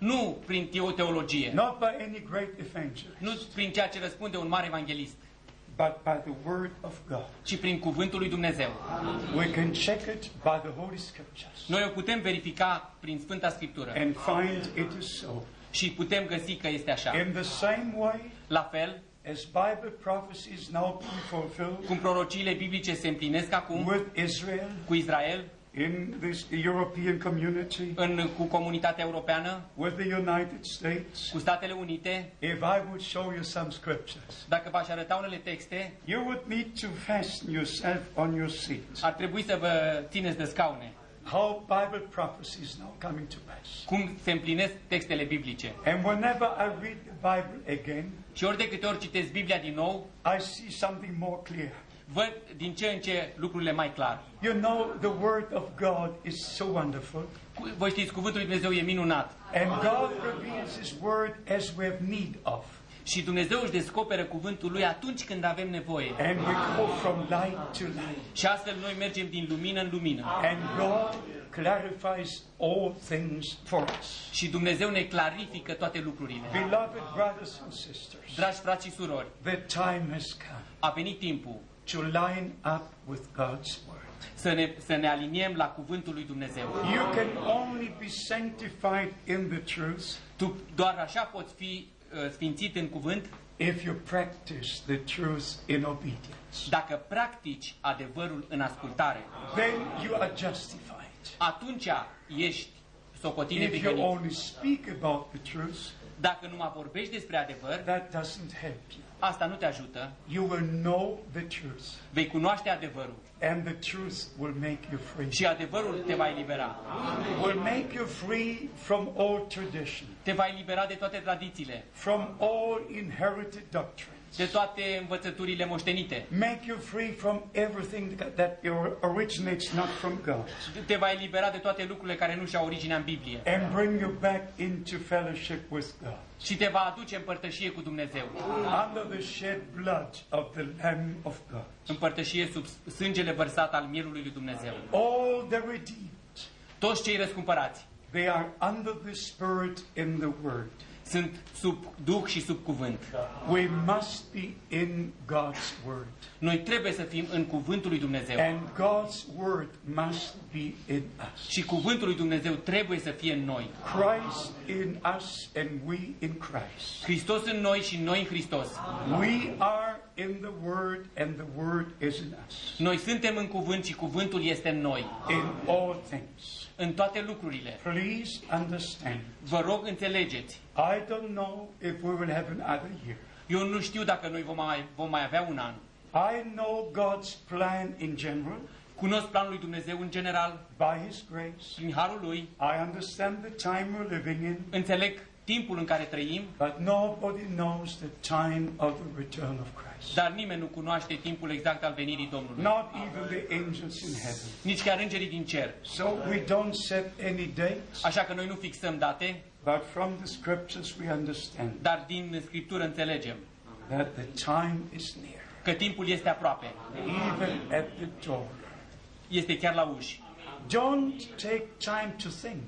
Nu prin teo- teologie, not by any great evangelist, nu prin ceea ce răspunde un mare evanghelist, but by the Word of God. ci prin cuvântul lui Dumnezeu. We can check it by the Holy Scriptures Noi o putem verifica prin Sfânta Scriptură and find it is so. și putem găsi că este așa. In the same way La fel, as Bible prophecies now being fulfilled cum prorociile biblice se împlinesc acum with Israel, cu Israel, in this European community, în, cu comunitatea europeană, with the United States, cu Statele Unite, if I would show you some scriptures, dacă v-aș arăta unele texte, you would need to fasten yourself on your seat. ar trebui să vă țineți de scaune. How Bible prophecies now coming to pass. Cum se împlinesc textele biblice. And whenever I read the Bible again, Și ori de câte ori citesc Biblia din nou, I see something more clear. văd din ce în ce lucrurile mai clar. You know, the Word of God is so wonderful. Cu- Voi știți, cuvântul lui Dumnezeu e minunat. And God reveals His Word as we have need of. Și Dumnezeu își descoperă cuvântul lui atunci când avem nevoie. And we go from light to light. Și astfel noi mergem din lumină în lumină. And God clarifies all things for us. Și Dumnezeu ne clarifică toate lucrurile. Beloved brothers and sisters, Dragi frați și surori, the time has come a venit timpul to line up with God's Word. să ne, să ne aliniem la cuvântul lui Dumnezeu. You can only be sanctified in the truth Tu doar așa poți fi uh, sfințit în cuvânt if you practice the truth in obedience. dacă practici adevărul în ascultare. Then you are justified. Atunci ești socotit If you neprihănit. only speak about the truth, Dacă numai vorbești despre adevăr, that doesn't help you. asta nu te ajută. You will know the truth, Vei cunoaște adevărul and the truth will make you free. și adevărul te va elibera. Will make you free from all tradition, Te va elibera de toate tradițiile, from all inherited doctrines. de toate învățăturile moștenite. Make you free from everything that, that originates not from God. Te va elibera de toate lucrurile care nu și-au originea în Biblie. And bring you back into fellowship with God. Și te va aduce în părtășie cu Dumnezeu. Under the shed blood of the Lamb of God. În părtășie sub sângele vărsat al mielului lui Dumnezeu. All the redeemed, Toți cei răscumpărați they are under the Spirit in the Word. sunt sub Duh și sub cuvânt. We must be in God's Word. Noi trebuie să fim în cuvântul lui Dumnezeu. And God's Word must be in us. Și cuvântul lui Dumnezeu trebuie să fie în noi. Christ in us and we in Christ. Hristos în noi și noi în Hristos. We are in the Word and the Word is in us. Noi suntem în cuvânt și cuvântul este în noi. In all things. În toate lucrurile. Please understand. Vă rog, înțelegeți. I don't know if we will have another year. Eu nu știu dacă noi vom mai, vom mai avea un an. I know God's plan in general, Cunosc planul lui Dumnezeu în general, by His grace. prin harul lui. I understand the time we're living in, Înțeleg timpul în care trăim, but nobody knows the time of the return of Christ. dar nimeni nu cunoaște timpul exact al venirii Domnului. Not even the angels in heaven. Nici chiar îngerii din cer. So we don't set any dates, Așa că noi nu fixăm date, but from the scriptures we understand dar din Scriptură înțelegem that the time is near, că timpul este aproape. even at the door. Este chiar la uși. Don't take time to think.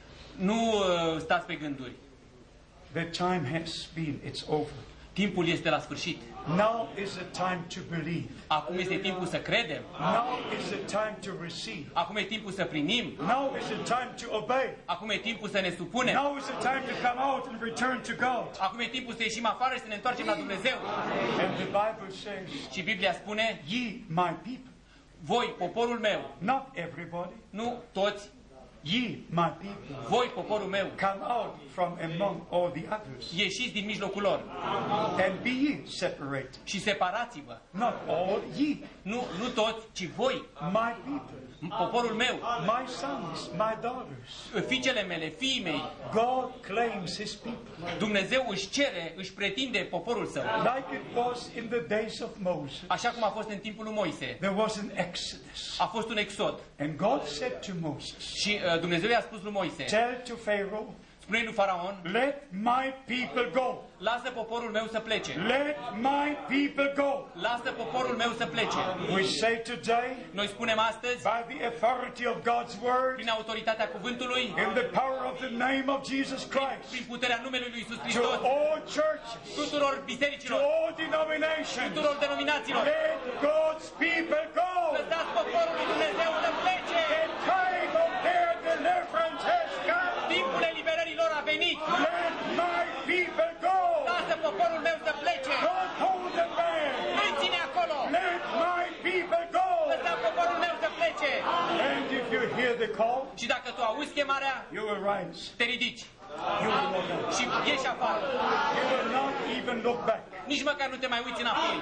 Nu uh, stați pe gânduri. The time has been, it's over. Timpul este la sfârșit. Now is the time to believe. Acum este timpul să credem. Now is the time to receive. Acum e timpul să primim. Now is the time to obey. Acum e timpul să ne supunem. Now is the time to come out and return to God. Acum e timpul să ieșim afară și să ne întoarcem la Dumnezeu. And the Bible says, Și Biblia spune, ye my people, voi, poporul meu, not everybody, nu toți, ye my people, voi, poporul meu, come out from among all the others, ieșiți din mijlocul lor and be ye separated. și separați-vă. Not all, ye, Nu, nu toți, ci voi, my people, poporul meu, my sons, my daughters. fiicele mele, fiii mei. God claims His people. Dumnezeu își cere, își pretinde poporul său. Like it was in the days of Moses, Așa cum a fost în timpul lui Moise. there was an exodus. A fost un exod. And God said to Moses, Și uh, Dumnezeu i-a spus lui Moise, tell to Pharaoh, spune lui Faraon, let my people go. lasă poporul meu să plece. Let my people go. Lasă poporul meu să plece. We say today, Noi spunem astăzi, by the authority of God's word, prin autoritatea cuvântului, in the power of the name of Jesus Christ, prin puterea numelui lui Iisus to Hristos, all churches, tuturor to bisericilor, all denominations, tuturor denominațiilor, let God's people go. lăsați poporul lui Dumnezeu să plece. The time of their deliverance has come. Timpul eliberării lor a venit. Let my people go. Lasă poporul meu să plece. Don't hold them back. Nu-i ține acolo. Let my people go. Lăsa poporul meu să plece. And if you hear the call, Și dacă tu auzi chemarea, you will rise. te ridici You will walk out. și ieși afară. You will not even look back. Nici măcar nu te mai uiți înapoi.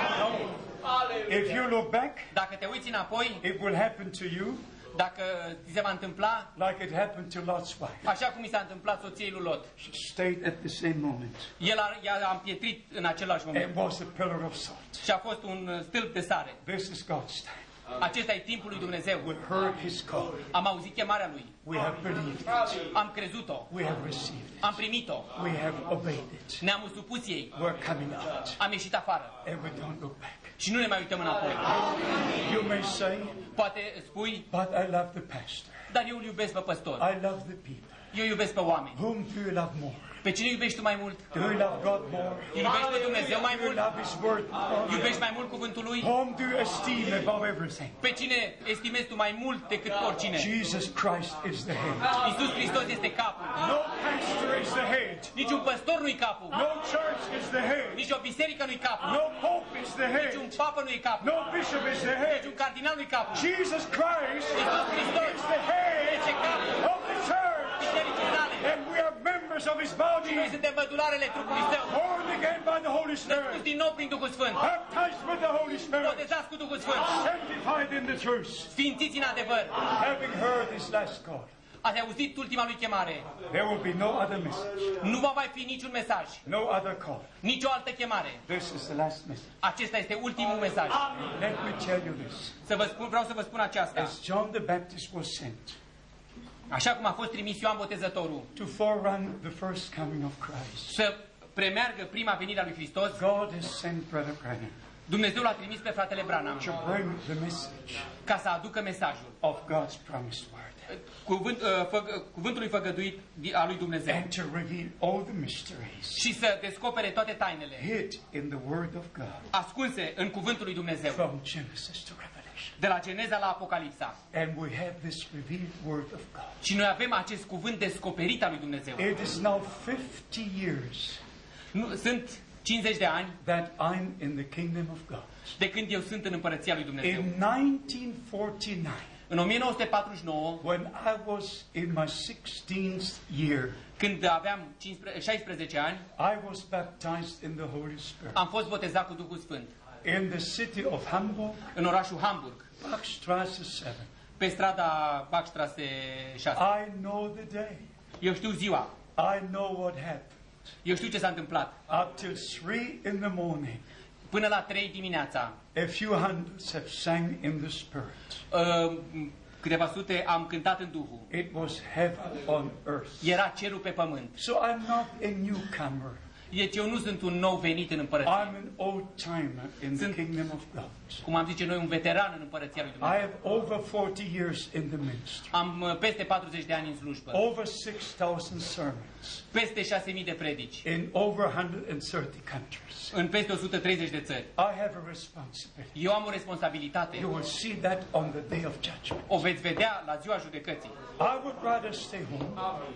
If you look back, Dacă te uiți înapoi, it will happen to you dacă ți se va întâmpla like it happened to Lot's wife. așa cum i s-a întâmplat soției lui Lot. She stayed at the same moment El a, ea a împietrit în același moment and was a pillar of salt. și a fost un uh, stâlp de sare. This is God's time. Acesta e timpul lui Dumnezeu. We heard His call. Am auzit chemarea lui. We have believed it. Am crezut-o. We have received it. Am primit-o. We have obeyed it. Ne-am supus ei. We're coming out Am ieșit afară. and we don't look back. Și nu ne mai uităm înapoi. You may say, Poate spui, but I love the pastor. dar eu îl iubesc pe păstor. I love the people. Eu iubesc pe oameni. Whom do you love more? Pe cine iubești tu mai mult? Do you love God more? Iubești pe Dumnezeu mai Do you mult? love His word more? Iubești mai mult cuvântul lui? Whom do you esteem above everything? Pe cine estimezi tu mai mult decât oricine? Jesus Christ is the head. Iisus Hristos este capul. No pastor is the head. Niciun păstor nu-i capul. No church is the head. Nici o biserică nu-i capul. No pope is the Niciun head. papă nu-i capul. No bishop is the head. Niciun cardinal nu-i capul. Jesus Christ Iisus Hristos is the head este capul of the church. bisericii sale. And we are members of His Și body, noi suntem mădularele trupului Său. born again by the Holy Născuți Spirit, din nou prin Duhul Sfânt. baptized with the Holy Spirit, Botezați cu Duhul Sfânt. sanctified in the truth. Sfințiți în adevăr. Having heard this last call, Ați auzit ultima lui chemare. there will be no other message, Nu va mai fi niciun mesaj. no other call. Nici o altă chemare. This is the last message. Acesta este ultimul mesaj. Let me tell you this. Să vă spun, vreau să vă spun aceasta. As John the Baptist was sent Așa cum a fost trimis Ioan Botezătorul to forerun the first coming of Christ, să premeargă prima venire a lui Hristos, God has sent Brother Branham Dumnezeu l-a trimis pe fratele Branham to bring the message ca să aducă mesajul of God's promised word cuvânt, uh, fă, cuvântului făgăduit al lui Dumnezeu and to reveal all the mysteries și să descopere toate tainele hid in the word of God ascunse în cuvântul lui Dumnezeu, from Genesis to Revelation. de la Geneza la Apocalipsa. And we have this revealed word of God. Și noi avem acest cuvânt descoperit al lui Dumnezeu. It is now fifty years Nu, sunt cincizeci de ani that I'm in the kingdom of God. de când eu sunt în împărăția lui Dumnezeu. In nineteen forty-nine, În o mie nouă sute patruzeci și nouă, when I was in my sixteenth year, când aveam cincisprezece, șaisprezece ani, I was baptized in the Holy Spirit. am fost botezat cu Duhul Sfânt In the city of Hamburg, în orașul Hamburg, Bachstrasse seven. pe strada Bachstrasse șase. I know the day. Eu știu ziua, I know what happened. eu știu ce s-a întâmplat. Up till three in the morning, Până la trei dimineața, a few hundreds have sang in the Spirit. uh, câteva sute am cântat în Duhul. It was heaven on earth. Era cerul pe pământ. So I'm not a newcomer. Deci eu nu sunt un nou venit în împărăție. I'm an old timer in the Sunt- kingdom of God. Cum am zice noi, un veteran în împărăția lui I Dumnezeu. have over forty years in the ministry, Am uh, peste patruzeci de ani în slujbă. over six thousand sermons Peste șase mii de predici. in over one hundred thirty countries. În peste o sută treizeci de țări. I have a responsibility. Eu am o responsabilitate. You will see that on the day of judgment. O veți vedea la ziua judecății. I would rather stay home.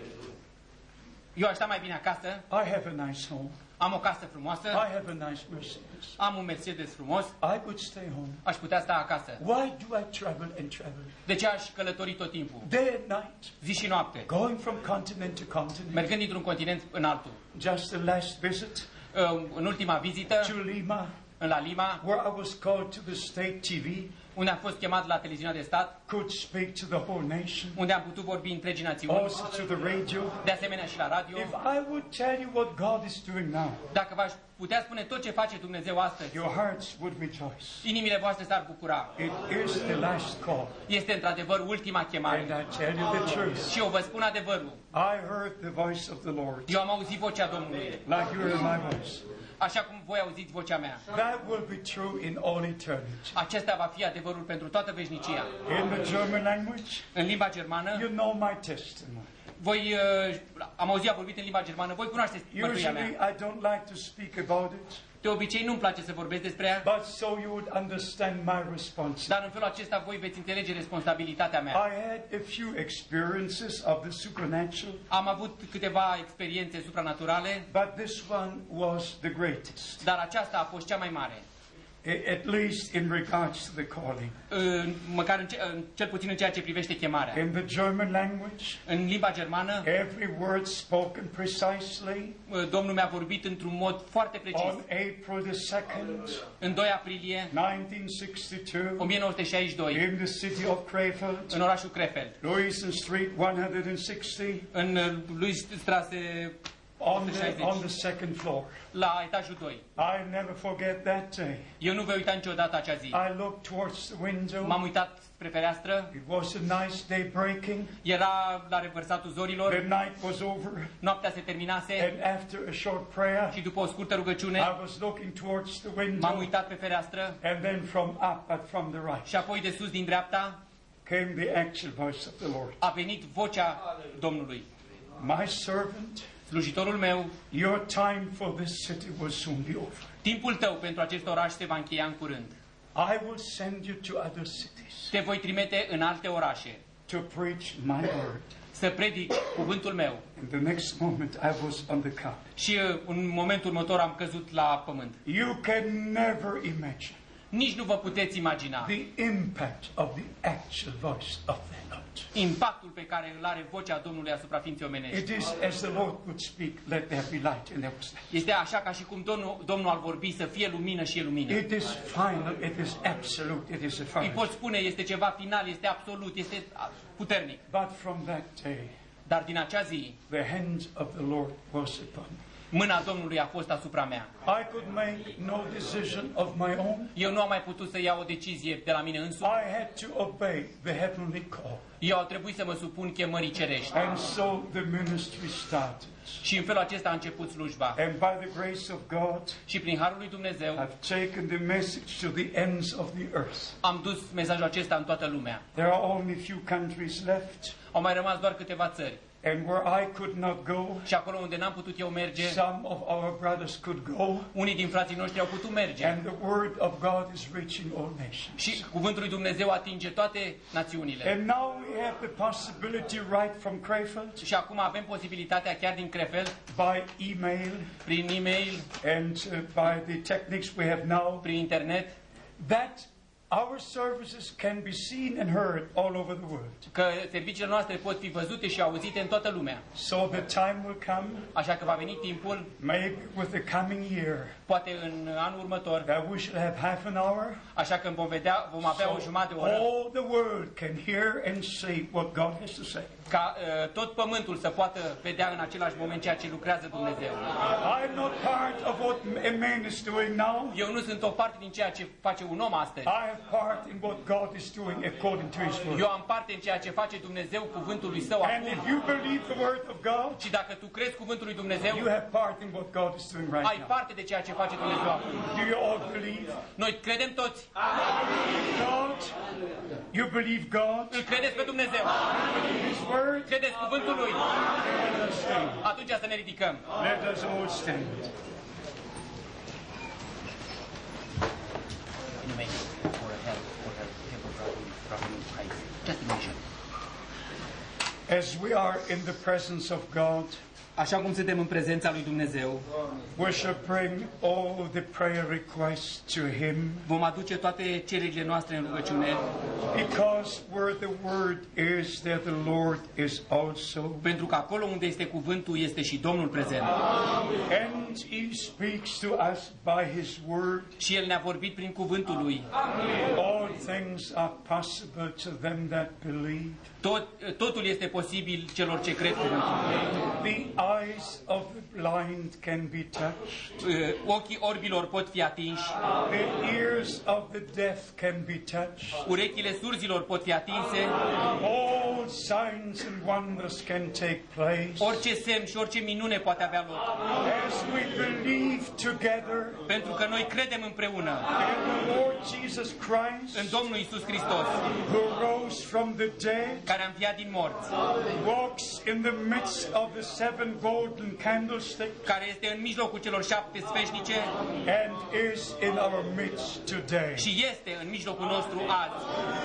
Eu aș sta mai bine acasă. I have a nice home. Am o casă frumoasă. I have a nice Mercedes. Am un Mercedes frumos. I could stay home. Aș putea sta acasă. Why do I travel and travel? De ce aș călători tot timpul? Day and night, Zi și noapte. going from continent to continent. Mergând dintr-un continent în altul. Just the last visit Uh, În ultima vizită to Lima, în La Lima, where I was called to the state T V, unde am fost chemat la televiziunea de stat, could speak to the whole nation, unde am putut vorbi întregii națiuni, also to the radio. de asemenea și la radio. If I would tell you what God is doing now, Dacă v-aș putea spune tot ce face Dumnezeu astăzi, your hearts would rejoice. inimile voastre s-ar bucura. It is the last call. Este într-adevăr ultima And chemare. I tell you the truth. Și eu vă spun adevărul. I heard the voice of the Lord, Eu am auzit vocea Domnului, like you heard my voice. așa cum voi auziți vocea mea. That will be true in all eternity. Acesta va fi adevărul pentru toată veșnicia. In the German language, În limba germană, you know my testimony. voi, uh, am auzit, a vorbit în limba germană, voi cunoașteți mărturia Usually mea. I don't like to speak about it, De obicei nu-mi place să vorbesc despre ea, but so you would understand my responsibility. dar în felul acesta voi veți înțelege responsabilitatea mea. I had a few experiences of the supernatural, Am avut câteva experiențe supranaturale, but this one was the greatest, dar aceasta a fost cea mai mare. a- at least in regards to the calling. În- Măcar în ce, în, cel puțin în ceea ce privește chemarea. In the German language, În limba germană, every word spoken precisely Domnul mi-a vorbit într-un mod foarte precis. on April the second, În doi aprilie nineteen sixty-two, o mie nouă sute șaizeci și doi, in the city of Krefeld, în orașul Krefeld, Louisen Street one hundred sixty, în uh, Luisstraße, on the, on the second floor. la etajul doi. I never forget that day. Eu nu voi uita niciodată acea zi. I looked towards the window. M-am uitat spre fereastră, It was a nice day breaking. era la revărsatul The zorilor, night was over. noaptea se terminase And after a short prayer, și după o scurtă rugăciune I was looking towards the m-am window. uitat pe fereastră And then from up, but from the right, și apoi de sus din dreapta came the actual voice of the Lord. a venit vocea Domnului. My servant, Slujitorul meu, your time for this city will soon be over. timpul tău pentru acest oraș se va încheia în curând. I will send you to other cities Te voi trimite în alte orașe to preach my word. să predici cuvântul meu. In the next moment, I was on the carpet. Și uh, în momentul următor am căzut la pământ. You can never imagine Nici nu vă puteți imagina the impact of the actual voice of the Lord. impactul pe care îl are vocea Domnului asupra ființei omenești. It is as the Lord would speak, let there be light, and there was light. Este așa ca și cum Domnul, Domnul ar vorbi să fie lumină și e lumină. It is final, it is absolute, it is a Îi final. pot spune, este ceva final, este absolut, este puternic. But from that day, Dar din acea zi, the hand of the Lord was upon me. mâna Domnului a fost asupra mea. I could make no decision of my own. Eu nu am mai putut să iau o decizie de la mine însumi. I had to obey the heavenly call. Eu a trebuit să mă supun chemării cerești. And so the ministry started. Și în felul acesta a început slujba. And by the grace of God, Și prin harul lui Dumnezeu I've taken the message to the ends of the earth. am dus mesajul acesta în toată lumea. There are only few countries left. Au mai rămas doar câteva țări. And where I could not go, Și acolo unde n-am putut eu merge, some of our brothers could go. unii din frații noștri au putut merge. And the word of God is reaching all nations. Și cuvântul lui Dumnezeu atinge toate națiunile. And now we have the possibility right from Krefeld, Și acum avem posibilitatea chiar din Krefeld, by email prin e-mail, and uh, by the techniques we have now, prin internet, that our services can be seen and heard all over the world. că serviciile noastre pot fi văzute și auzite în toată lumea. So the time will come, Așa că va veni timpul, maybe with the coming year, poate în anul următor, that we shall have half an hour. așa că vom, vedea, vom avea o So jumătate de oră, all the world can hear and see what God has to say. ca uh, tot pământul să poată vedea în același moment ceea ce lucrează Dumnezeu. I'm not part of what a man is doing now. Eu nu sunt o parte din ceea ce face un om astăzi. I have part in what God is doing according to His word. Eu am parte în ceea ce face Dumnezeu cuvântului Său And acum. if you believe the word of God, Și dacă tu crezi cuvântul lui Dumnezeu, you have part in what God is doing right ai now. parte de ceea ce face Dumnezeu acum. Do you all believe Noi credem toți. God? You believe God? Îl credeți pe Dumnezeu. His word? Credeți cuvântul lui. Let us stand. Atunci să ne ridicăm. Let us all stand. Just a minute. As we are in the presence of God, Așa cum suntem în prezența lui Dumnezeu, we shall bring all the prayer requests to Him, vom aduce toate cererile noastre în rugăciune, because where the Word is, there the Lord is also. pentru că acolo unde este cuvântul este și Domnul prezent. And He speaks to us by His Word. Și El ne-a vorbit prin cuvântul Lui. All things are possible to them that believe. Tot, totul este posibil celor ce cred cuvântul Lui. The eyes of the blind can be touched. Ochii orbilor pot fi atinși, The ears of the deaf can be touched. urechile surzilor pot fi atinse, All signs and wonders can take place. orice semn și orice minune poate avea loc. As we believe together Pentru că noi credem împreună in the Lord Jesus Christ, în Domnul Iisus Hristos, who rose from the dead, care a înviat din morți, walks in the midst of the seven golden candlesticks, care este în mijlocul celor șapte sfeșnice and is in our midst today. și este în mijlocul nostru azi.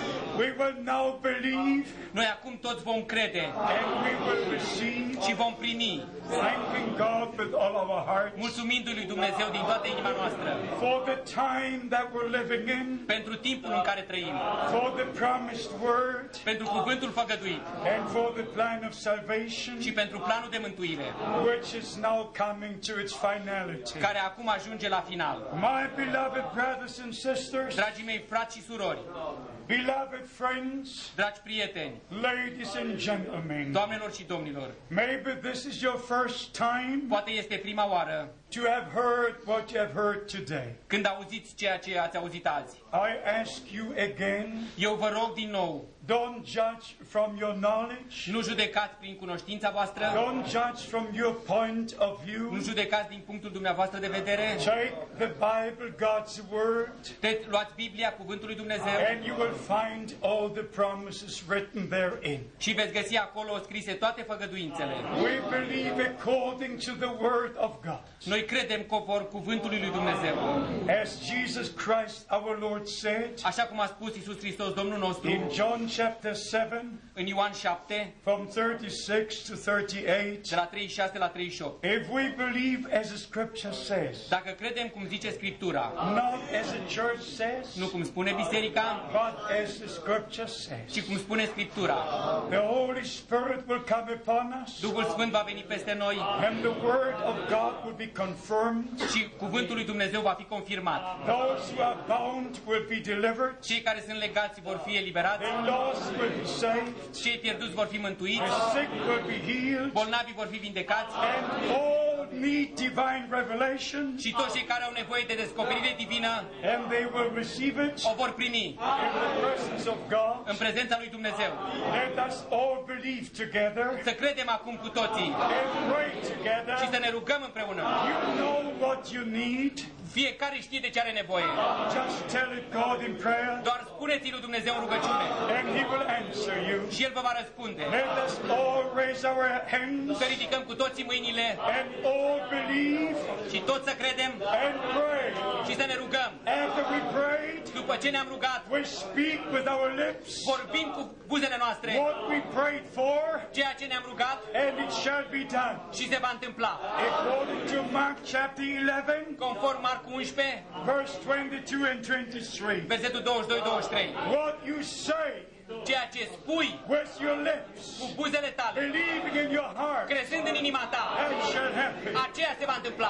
We will now believe Noi acum toți vom crede and we will receive, și vom primi, thanking God with all our hearts mulțumindu-i lui Dumnezeu din toată inima noastră, for the time that we're living in, pentru timpul în care trăim, for the promised word, pentru cuvântul făgăduit and for the plan of salvation, și pentru planul de mântuire, which is now coming to its finality. care acum ajunge la final. My beloved brothers and sisters, Dragii mei frați și surori, beloved friends, dragi prieteni, ladies and gentlemen, doamnelor și domnilor, maybe this is your first time poate este prima oară to have heard what you have heard today. când auziți ceea ce ați auzit azi. I ask you again, Eu vă rog din nou, don't judge from your knowledge, nu judecați prin cunoștința voastră, don't judge from your point of nu view. judecați din punctul dumneavoastră de vedere. Take the Bible, God's Word, Te luați Biblia, cuvântul lui Dumnezeu, and you will find all the promises written therein. și veți găsi acolo scrise toate făgăduințele. We believe according to the Word of God. Noi credem conform cuvântului lui Dumnezeu. As Jesus Christ our Lord said Așa cum a spus Iisus Hristos, Domnul in nostru, John chapter seven, în Ioan șapte, from thirty-six to thirty-eight, de la treizeci și șase la treizeci și opt. if we believe as the Scripture says, Dacă credem cum zice Scriptura, not as the church says, nu cum spune Biserica, but as the Scripture says, ci cum spune Scriptura, the Holy Spirit will come upon us, Duhul Sfânt va veni peste noi and the Word of God will be confirmed. și cuvântul lui Dumnezeu va fi confirmat. Those who are bound will be delivered. Cei care sunt legați vor fi eliberați, The lost will be saved. cei pierduți vor fi mântuiți, The sick will be healed. bolnavii vor fi vindecați And all need divine revelation. și toți cei care au nevoie de descoperire divină And they will receive it o vor primi in the presence of God. în prezența lui Dumnezeu. Let us all believe together Să credem acum cu toții and pray together. și să ne rugăm împreună. You know what you need. Fiecare știe de ce are nevoie. Just tell it God in prayer, Doar spuneți lui Dumnezeu în rugăciune and He will answer you. și El vă va răspunde. Let us all raise our hands Să ridicăm cu toții mâinile and all believe și toți să credem and pray. și să ne rugăm. After we prayed, După ce ne-am rugat, we speak with our lips vorbim cu buzele noastre what we prayed for, ceea ce ne-am rugat and it shall be done. și se va întâmpla. According to Mark chapter eleven, Conform Marcu unsprezece, verse twenty-two and twenty-three. versetul douăzeci și doi douăzeci și trei. What you say Ceea ce spui with your lips, cu buzele tale, believing in your heart, crezând în inima ta, that shall happen. aceea se va întâmpla.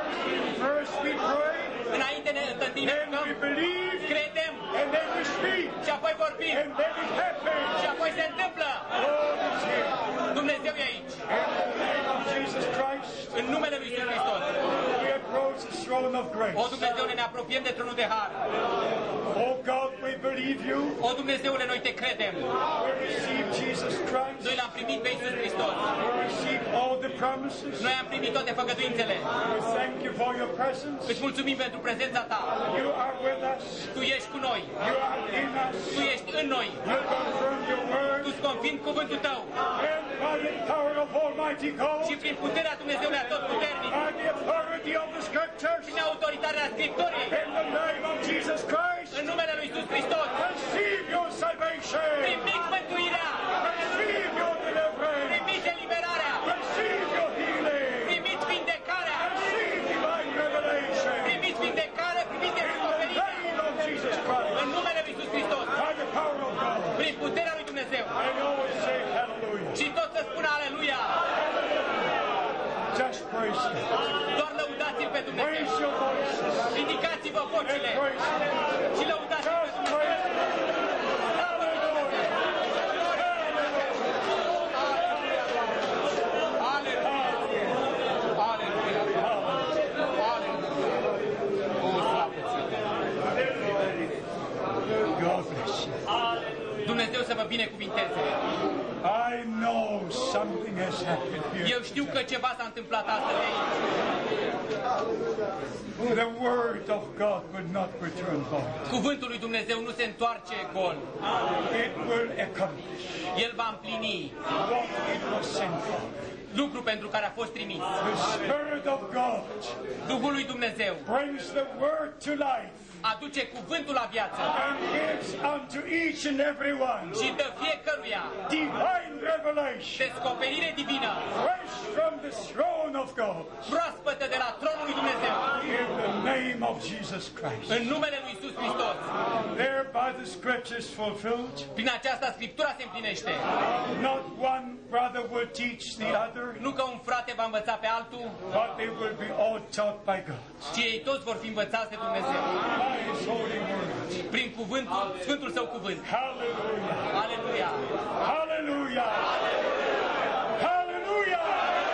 First we pray, Înainte ne întâlnim, ne then we rugăm, believe, credem and then we speak, și apoi vorbim and then it happens. și apoi se întâmplă. Lord is here. Dumnezeu e aici. In the name of Jesus Christ, În numele lui Iisus Hristos. we approach the throne of O grace. Dumnezeule, ne apropiem de tronul de har. Oh God, we believe you. O Dumnezeule, noi te credem. We receive Jesus Christ. Noi l-am primit pe Iisus Hristos. We receive all the promises. Noi am primit toate făgăduințele. We thank you for your presence. Îți mulțumim pentru prezența ta. You are with us. Tu ești cu noi. You are in us. Tu ești în noi. You confirm your Tu word. îți confirmi cuvântul tău. And by the power of Almighty God, Și prin puterea Dumnezeului Atotputernic, by the authority of the Scriptures, prin autoritatea Scripturii, in the name of Jesus Christ, în numele lui Iisus Hristos, receive your salvation. primiți mântuirea, Receive your deliverance. Just praise God. Doar lăudați-L pe Dumnezeu. Raise your voices Ridicați-vă and vocile praise Him. și lăudați-L pe Just Dumnezeu. praise Him. Hallelujah. Aleluia! Aleluia! Aleluia! O, slavă ție! God bless you. Dumnezeu să vă binecuvinteze. I know something has happened here. Eu știu că ceva s-a întâmplat astăzi aici. The word of God will not return void. Cuvântul lui Dumnezeu nu se întoarce gol. It will accomplish El va împlini what it was sent for. lucru pentru care a fost trimis. The Spirit of God Duhul lui Dumnezeu brings the word to life aduce cuvântul la viață and gives unto each and every one și dă fiecăruia divine revelation, descoperire divină, fresh from the throne of God, proaspătă de la tronul lui Dumnezeu, in the name of Jesus Christ. în numele lui Iisus Hristos. Thereby the scriptures fulfilled. Prin aceasta Scriptura se împlinește. Not one brother will teach the other, Nu că un frate va învăța pe altul, but they will be all taught by God. ci ei toți vor fi învățați de Dumnezeu. By His holy word. Prin cuvântul, Sfântul Său cuvânt. Hallelujah. Aleluia! Hallelujah. Hallelujah.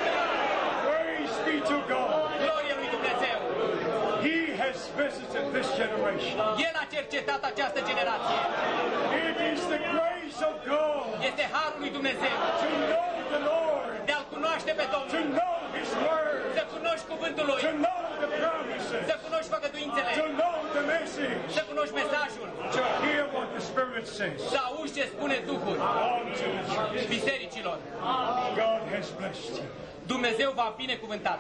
Praise be to God. Glorie lui Dumnezeu! He has visited this generation. El a cercetat această generație. It is the grace of God Este harul lui Dumnezeu to know the Lord, de a-L cunoaște pe to Domnul, know His word, să cunoști cuvântul Lui, to know the promises, să cunoști făgăduințele, to know the message, să cunoști mesajul, to hear what the Spirit says să auzi ce spune Duhul unto the church. bisericilor. God has blessed you. Dumnezeu v-a binecuvântat.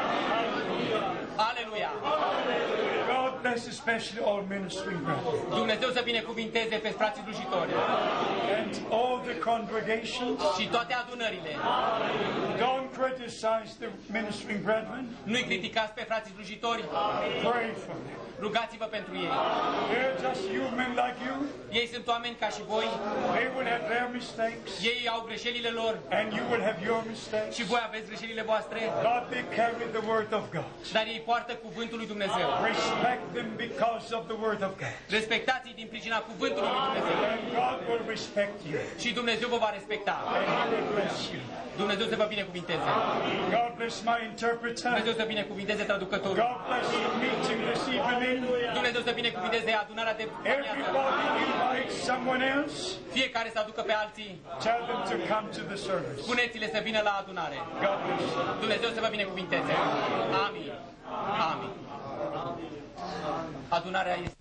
Aleluia! God bless especially all ministering brethren Dumnezeu să binecuvinteze pe frații slujitori and all the congregations. și toate adunările. Don't criticize the ministering brethren. Nu-i criticați pe frații slujitori, Pray for them. rugați-vă pentru ei. They're just human like you. Ei sunt oameni ca și voi, They will have their mistakes, ei au greșelile lor and you will have your mistakes. și voi aveți greșelile voastre, But they carry the word of God. dar ei poartă cuvântul lui Dumnezeu. Respect them because of the word of God. Respectați-i din pricina cuvântului lui Dumnezeu And God will respect you. și Dumnezeu vă va respecta. And He will bless you. Dumnezeu să vă binecuvinteze. God bless my interpreter. Dumnezeu să binecuvinteze traducătorul. God bless the meeting this evening. Dumnezeu să binecuvinteze adunarea de amiază. Everybody invite someone else. Fiecare să aducă pe alții. Tell them to come to the service. Spuneți-le să vină la adunare. God bless you. Dumnezeu să vă binecuvinteze. Amin. Amin. Adunarea este